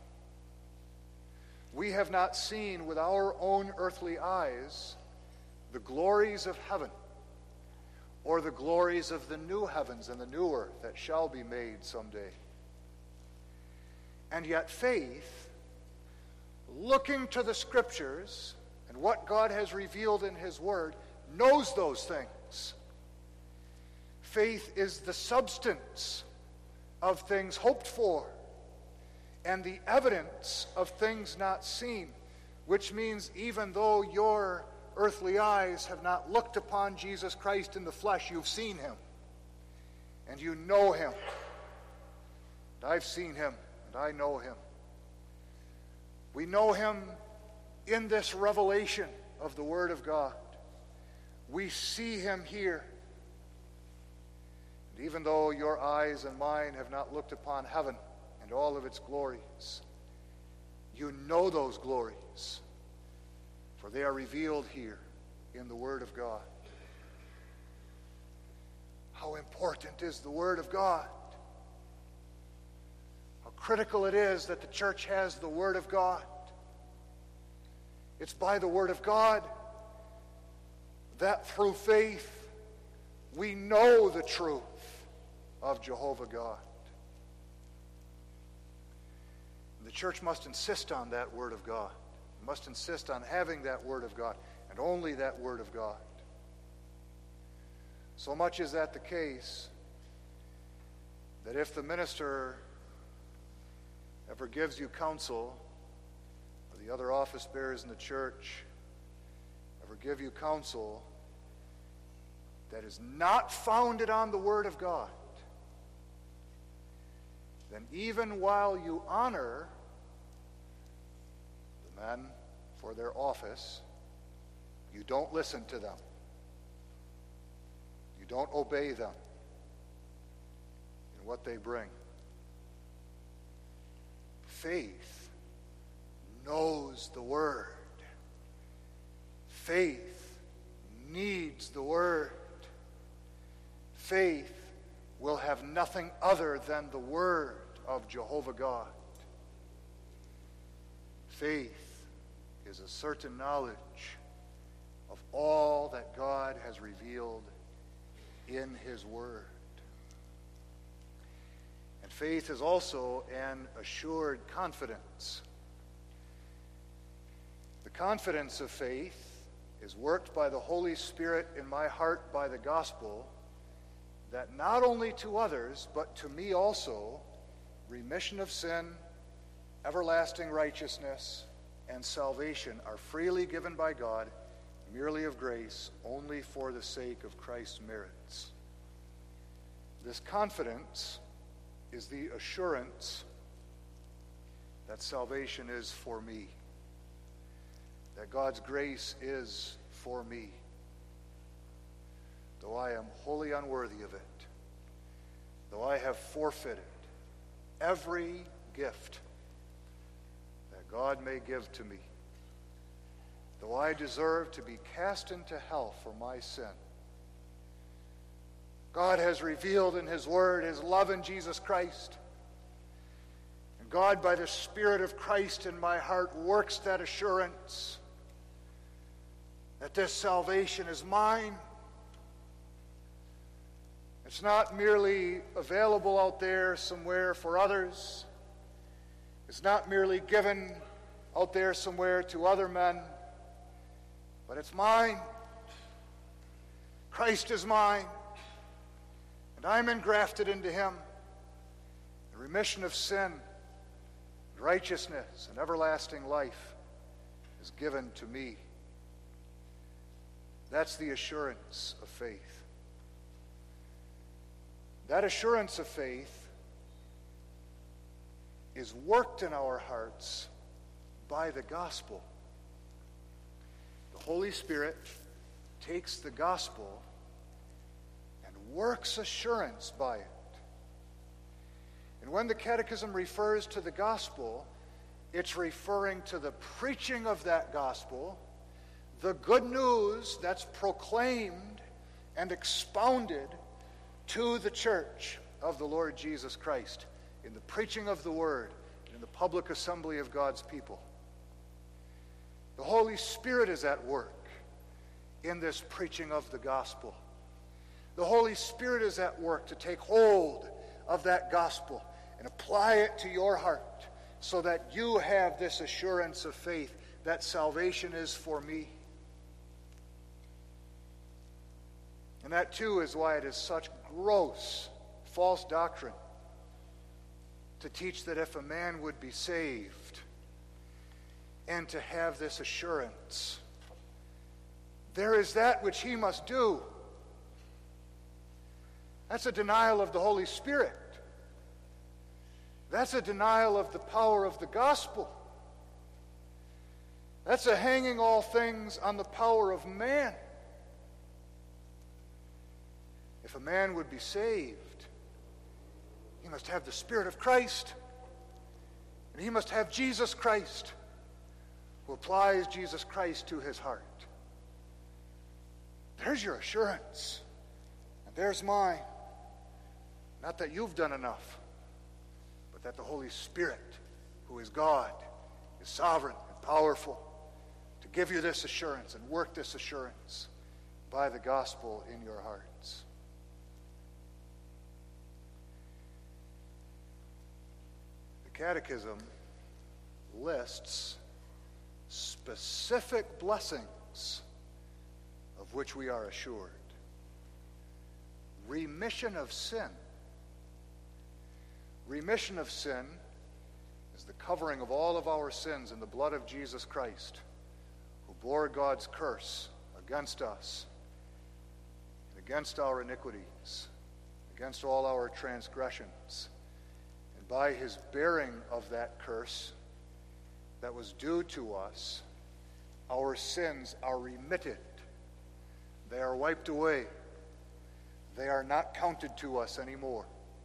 We have not seen with our own earthly eyes the glories of heaven or the glories of the new heavens and the new earth that shall be made someday. And yet faith, looking to the Scriptures and what God has revealed in His Word, knows those things. Faith is the substance of things hoped for and the evidence of things not seen, which means even though your earthly eyes have not looked upon Jesus Christ in the flesh, you've seen Him and you know Him. And I've seen Him and I know Him. We know Him in this revelation of the Word of God. We see Him here. And even though your eyes and mine have not looked upon heaven and all of its glories, you know those glories, for they are revealed here in the Word of God. How important is the Word of God? How critical it is that the church has the Word of God. It's by the Word of God that through faith we know the truth of Jehovah God. The church must insist on that Word of God. It must insist on having that Word of God, and only that Word of God. So much is that the case that if the minister ever gives you counsel, or the other office bearers in the church ever give you counsel that is not founded on the Word of God, then even while you honor the men for their office, you don't listen to them. You don't obey them in what they bring. Faith knows the Word. Faith needs the Word. Faith will have nothing other than the Word of Jehovah God. Faith is a certain knowledge of all that God has revealed in His Word. And faith is also an assured confidence. The confidence of faith is worked by the Holy Spirit in my heart by the gospel, that not only to others, but to me also, remission of sin, everlasting righteousness, and salvation are freely given by God, merely of grace, only for the sake of Christ's merits. This confidence is the assurance that salvation is for me, that God's grace is for me, though I am wholly unworthy of it, though I have forfeited every gift that God may give to me, though I deserve to be cast into hell for my sin. God has revealed in His Word His love in Jesus Christ. And God, by the Spirit of Christ in my heart, works that assurance that this salvation is mine. It's not merely available out there somewhere for others. It's not merely given out there somewhere to other men, but it's mine. Christ is mine, and I'm engrafted into Him. The remission of sin, righteousness, and everlasting life is given to me. That's the assurance of faith. That assurance of faith is worked in our hearts by the gospel. The Holy Spirit takes the gospel and works assurance by it. And when the Catechism refers to the gospel, it's referring to the preaching of that gospel, the good news that's proclaimed and expounded to the church of the Lord Jesus Christ in the preaching of the Word, in the public assembly of God's people. The Holy Spirit is at work in this preaching of the gospel. The Holy Spirit is at work to take hold of that gospel and apply it to your heart so that you have this assurance of faith that salvation is for me. And that too is why it is such gross, false doctrine to teach that if a man would be saved and to have this assurance, there is that which he must do. That's a denial of the Holy Spirit. That's a denial of the power of the gospel. That's a hanging all things on the power of man. If a man would be saved, he must have the Spirit of Christ, and he must have Jesus Christ, who applies Jesus Christ to his heart. There's your assurance, and there's mine. Not that you've done enough, but that the Holy Spirit, who is God, is sovereign and powerful to give you this assurance and work this assurance by the gospel in your hearts. The Catechism lists specific blessings of which we are assured. Remission of sin. Remission of sin is the covering of all of our sins in the blood of Jesus Christ, who bore God's curse against us and against our iniquities, against all our transgressions. And by his bearing of that curse that was due to us, our sins are remitted. They are wiped away. They are not counted to us anymore.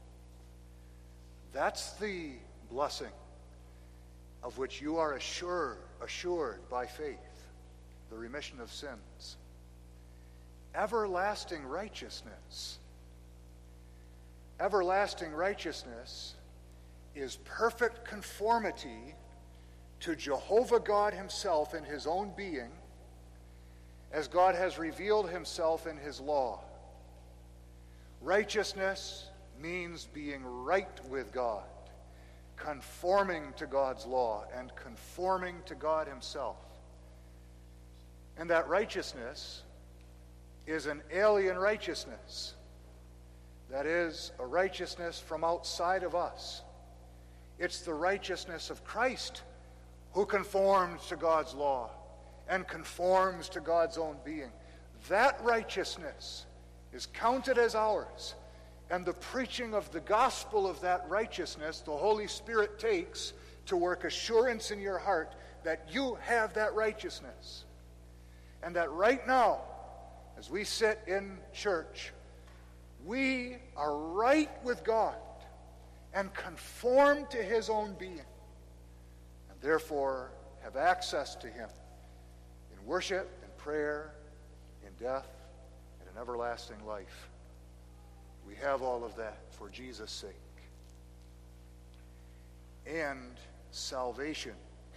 That's the blessing of which you are assured, assured by faith, the remission of sins. Everlasting righteousness. Everlasting righteousness is perfect conformity to Jehovah God himself in his own being, as God has revealed himself in his law. Righteousness means being right with God, conforming to God's law and conforming to God himself. And that righteousness is an alien righteousness. That is a righteousness from outside of us. It's the righteousness of Christ who conforms to God's law and conforms to God's own being. That righteousness is counted as ours. And the preaching of the gospel of that righteousness, the Holy Spirit takes to work assurance in your heart that you have that righteousness. And that right now, as we sit in church, we are right with God and conform to his own being, and therefore have access to him in worship, in prayer, in death, and in everlasting life. We have all of that for Jesus' sake. And salvation.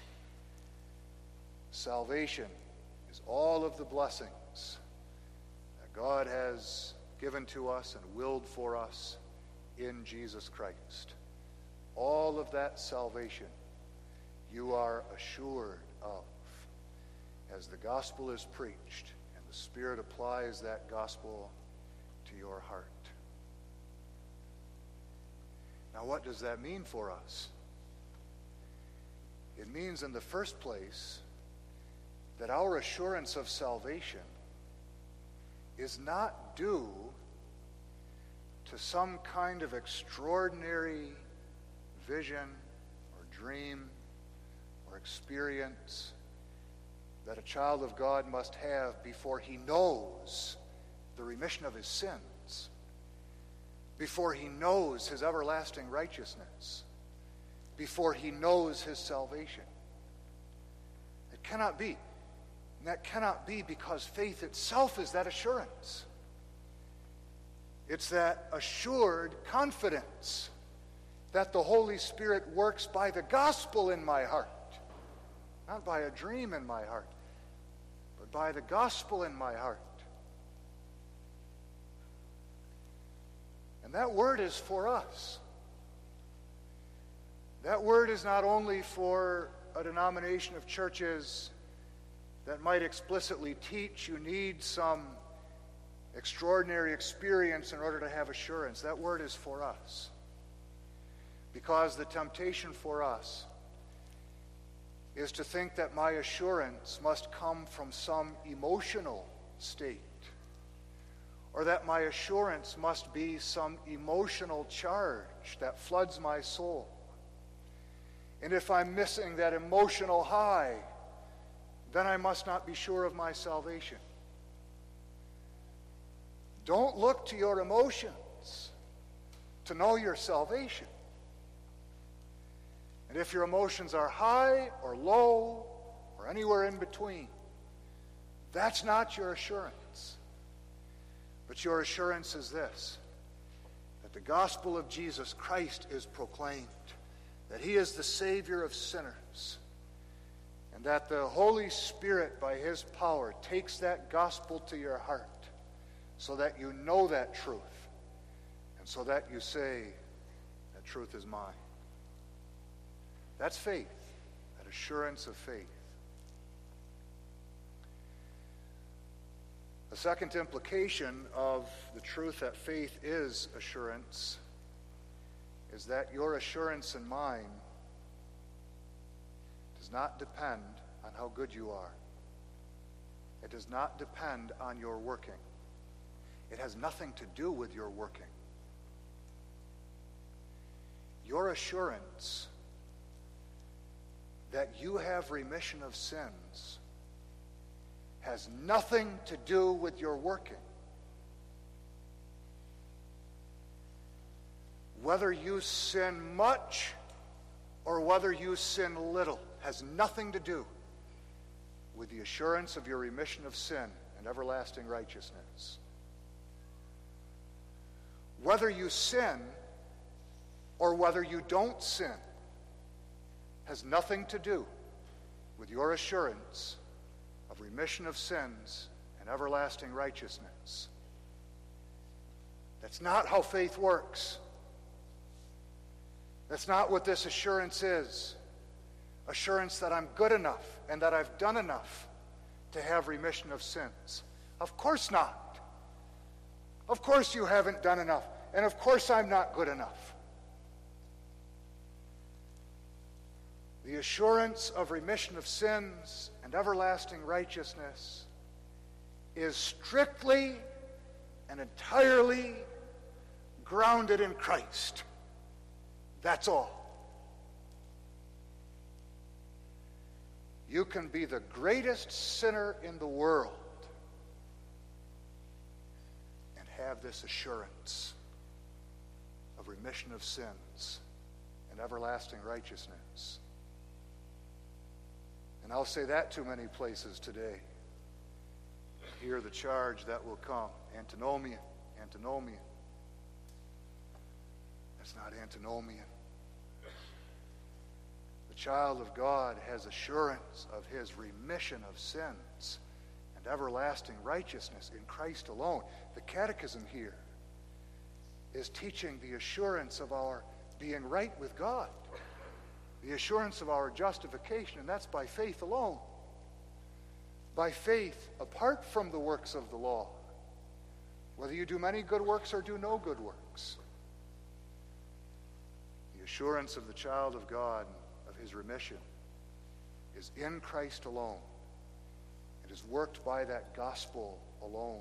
Salvation is all of the blessings that God has given to us and willed for us in Jesus Christ. All of that salvation you are assured of as the gospel is preached and the Spirit applies that gospel to your heart. Now, what does that mean for us? It means, in the first place, that our assurance of salvation is not due to some kind of extraordinary vision or dream or experience that a child of God must have before he knows the remission of his sins, before he knows his everlasting righteousness, before he knows his salvation. It cannot be. And that cannot be because faith itself is that assurance. It's that assured confidence that the Holy Spirit works by the gospel in my heart, not by a dream in my heart, but by the gospel in my heart. And that word is for us. That word is not only for a denomination of churches that might explicitly teach you need some extraordinary experience in order to have assurance. That word is for us. Because the temptation for us is to think that my assurance must come from some emotional state, or that my assurance must be some emotional charge that floods my soul. And if I'm missing that emotional high, then I must not be sure of my salvation. Don't look to your emotions to know your salvation. And if your emotions are high or low or anywhere in between, that's not your assurance. But your assurance is this, that the gospel of Jesus Christ is proclaimed, that he is the Savior of sinners, and that the Holy Spirit, by his power, takes that gospel to your heart so that you know that truth, and so that you say, that truth is mine. That's faith, that assurance of faith. The second implication of the truth that faith is assurance is that your assurance and mine does not depend on how good you are. It does not depend on your working. It has nothing to do with your working. Your assurance that you have remission of sins has nothing to do with your working. Whether you sin much or whether you sin little has nothing to do with the assurance of your remission of sin and everlasting righteousness. Whether you sin or whether you don't sin has nothing to do with your assurance of remission of sins and everlasting righteousness. That's not how faith works. That's not what this assurance is. Assurance that I'm good enough and that I've done enough to have remission of sins. Of course not. Of course you haven't done enough. And of course I'm not good enough. The assurance of remission of sins and everlasting righteousness is strictly and entirely grounded in Christ. That's all. You can be the greatest sinner in the world and have this assurance of remission of sins and everlasting righteousness. And I'll say that too many places today. Hear the charge that will come. Antinomian, antinomian. That's not antinomian. The child of God has assurance of his remission of sins and everlasting righteousness in Christ alone. The catechism here is teaching the assurance of our being right with God. The assurance of our justification, and that's by faith alone. By faith, apart from the works of the law. Whether you do many good works or do no good works. The assurance of the child of God, of his remission, is in Christ alone. It is worked by that gospel alone.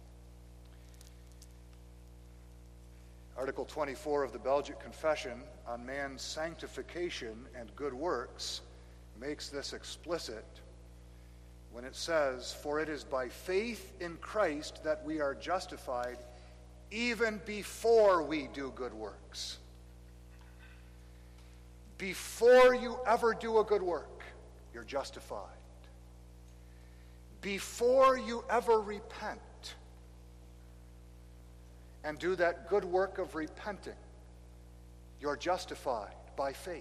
Article twenty-four of the Belgic Confession on man's sanctification and good works makes this explicit when it says, "For it is by faith in Christ that we are justified even before we do good works." Before you ever do a good work, you're justified. Before you ever repent and do that good work of repenting, you're justified by faith.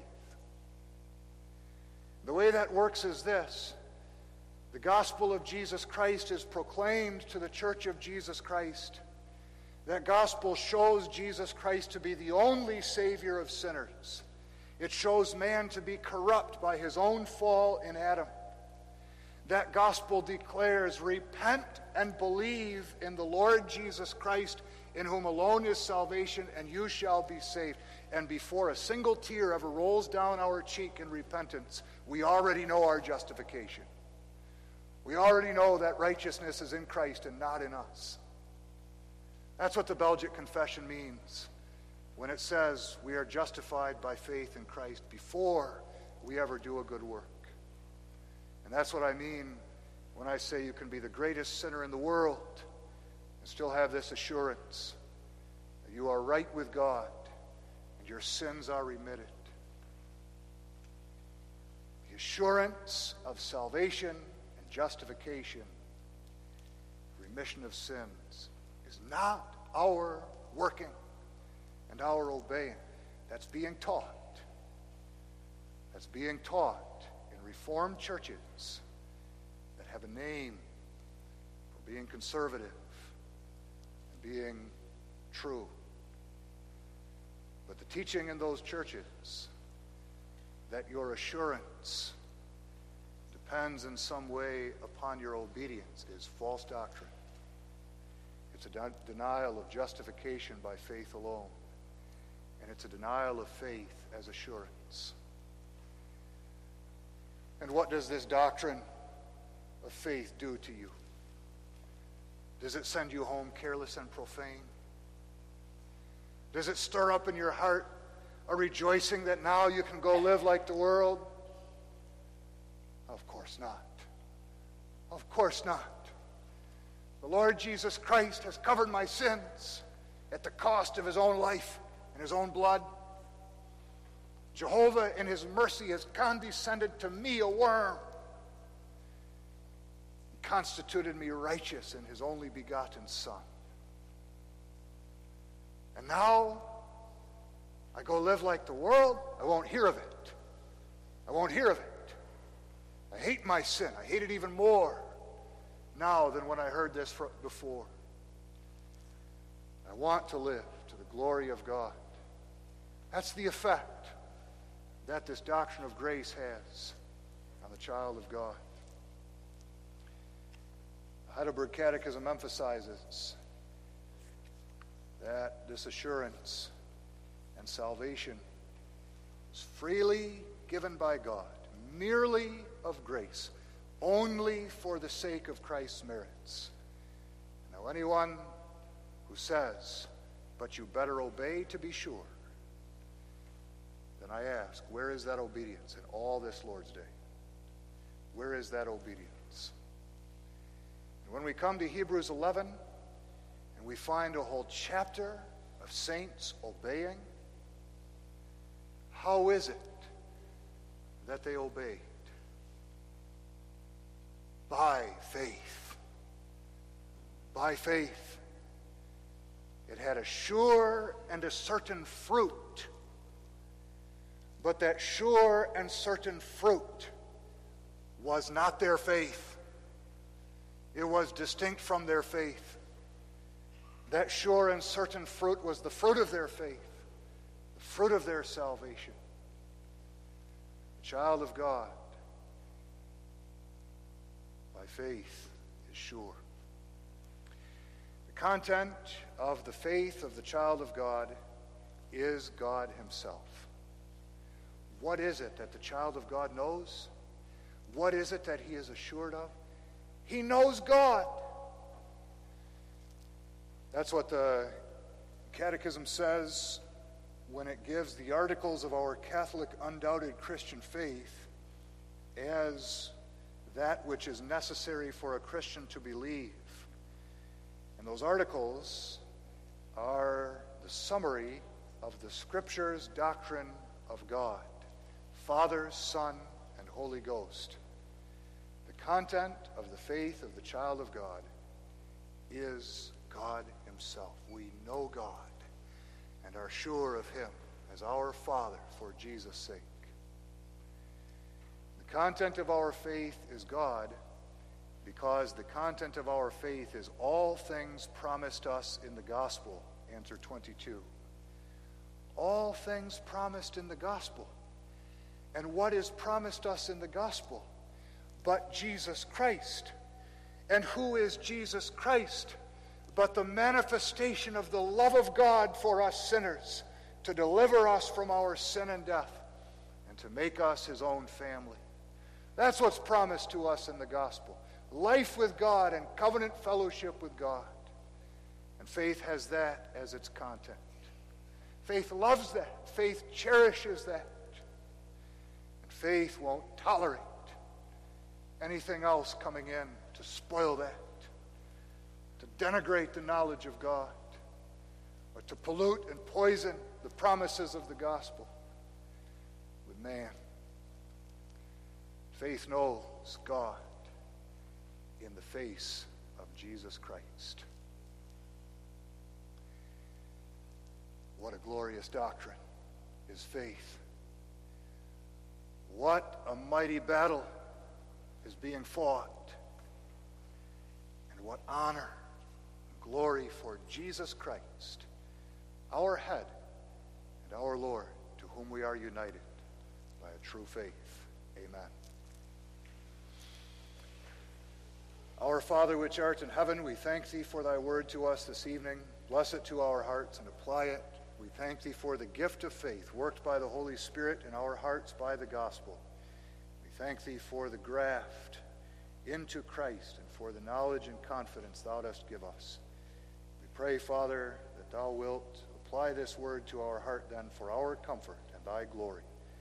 The way that works is this. The gospel of Jesus Christ is proclaimed to the church of Jesus Christ. That gospel shows Jesus Christ to be the only Savior of sinners. It shows man to be corrupt by his own fall in Adam. That gospel declares, repent and believe in the Lord Jesus Christ, in whom alone is salvation, and you shall be saved. And before a single tear ever rolls down our cheek in repentance, we already know our justification. We already know that righteousness is in Christ and not in us. That's what the Belgic Confession means when it says we are justified by faith in Christ before we ever do a good work. And that's what I mean when I say you can be the greatest sinner in the world and still have this assurance that you are right with God and your sins are remitted. The assurance of salvation and justification, remission of sins, is not our working and our obeying. That's being taught. That's being taught in Reformed churches that have a name for being conservative and being true. But the teaching in those churches that your assurance depends in some way upon your obedience is false doctrine. It's a de- denial of justification by faith alone. And it's a denial of faith as assurance. And what does this doctrine of faith do to you? Does it send you home careless and profane? Does it stir up in your heart a rejoicing that now you can go live like the world? Of course not. Of course not. The Lord Jesus Christ has covered my sins at the cost of his own life and his own blood. Jehovah in his mercy has condescended to me, a worm, and constituted me righteous in his only begotten Son. And now I go live like the world. I won't hear of it. I won't hear of it. I hate my sin. I hate it even more now than when I heard this before. I want to live to the glory of God. That's the effect that this doctrine of grace has on the child of God. The Heidelberg Catechism emphasizes that this assurance and salvation is freely given by God, merely of grace, only for the sake of Christ's merits. Now, anyone who says, but you better obey to be sure, then I ask, where is that obedience in all this Lord's Day? Where is that obedience? And when we come to Hebrews eleven, and we find a whole chapter of saints obeying, how is it that they obeyed? By faith. By faith. It had a sure and a certain fruit. But that sure and certain fruit was not their faith. It was distinct from their faith. That sure and certain fruit was the fruit of their faith, the fruit of their salvation. The child of God, by faith, is sure. The content of the faith of the child of God is God himself. What is it that the child of God knows? What is it that he is assured of? He knows God. That's what the Catechism says when it gives the articles of our Catholic undoubted Christian faith as that which is necessary for a Christian to believe. And those articles are the summary of the Scripture's doctrine of God, Father, Son, and Holy Ghost. The content of the faith of the child of God is God himself. We know God and are sure of him as our Father for Jesus' sake. The content of our faith is God because the content of our faith is all things promised us in the gospel. Answer twenty-two. All things promised in the gospel. And what is promised us in the gospel? But Jesus Christ. And who is Jesus Christ? But the manifestation of the love of God for us sinners, to deliver us from our sin and death, and to make us his own family. That's what's promised to us in the gospel. Life with God and covenant fellowship with God. And faith has that as its content. Faith loves that. Faith cherishes that. And faith won't tolerate anything else coming in to spoil that, to denigrate the knowledge of God, or to pollute and poison the promises of the gospel with man. Faith knows God in the face of Jesus Christ. What a glorious doctrine is faith. What a mighty battle is being fought. And what honor and glory for Jesus Christ, our head and our Lord, to whom we are united by a true faith. Amen. Our Father which art in heaven, we thank thee for thy word to us this evening. Bless it to our hearts and apply it. We thank thee for the gift of faith worked by the Holy Spirit in our hearts by the gospel. We thank thee for the graft into Christ and for the knowledge and confidence thou dost give us. We pray, Father, that thou wilt apply this word to our heart then for our comfort and thy glory.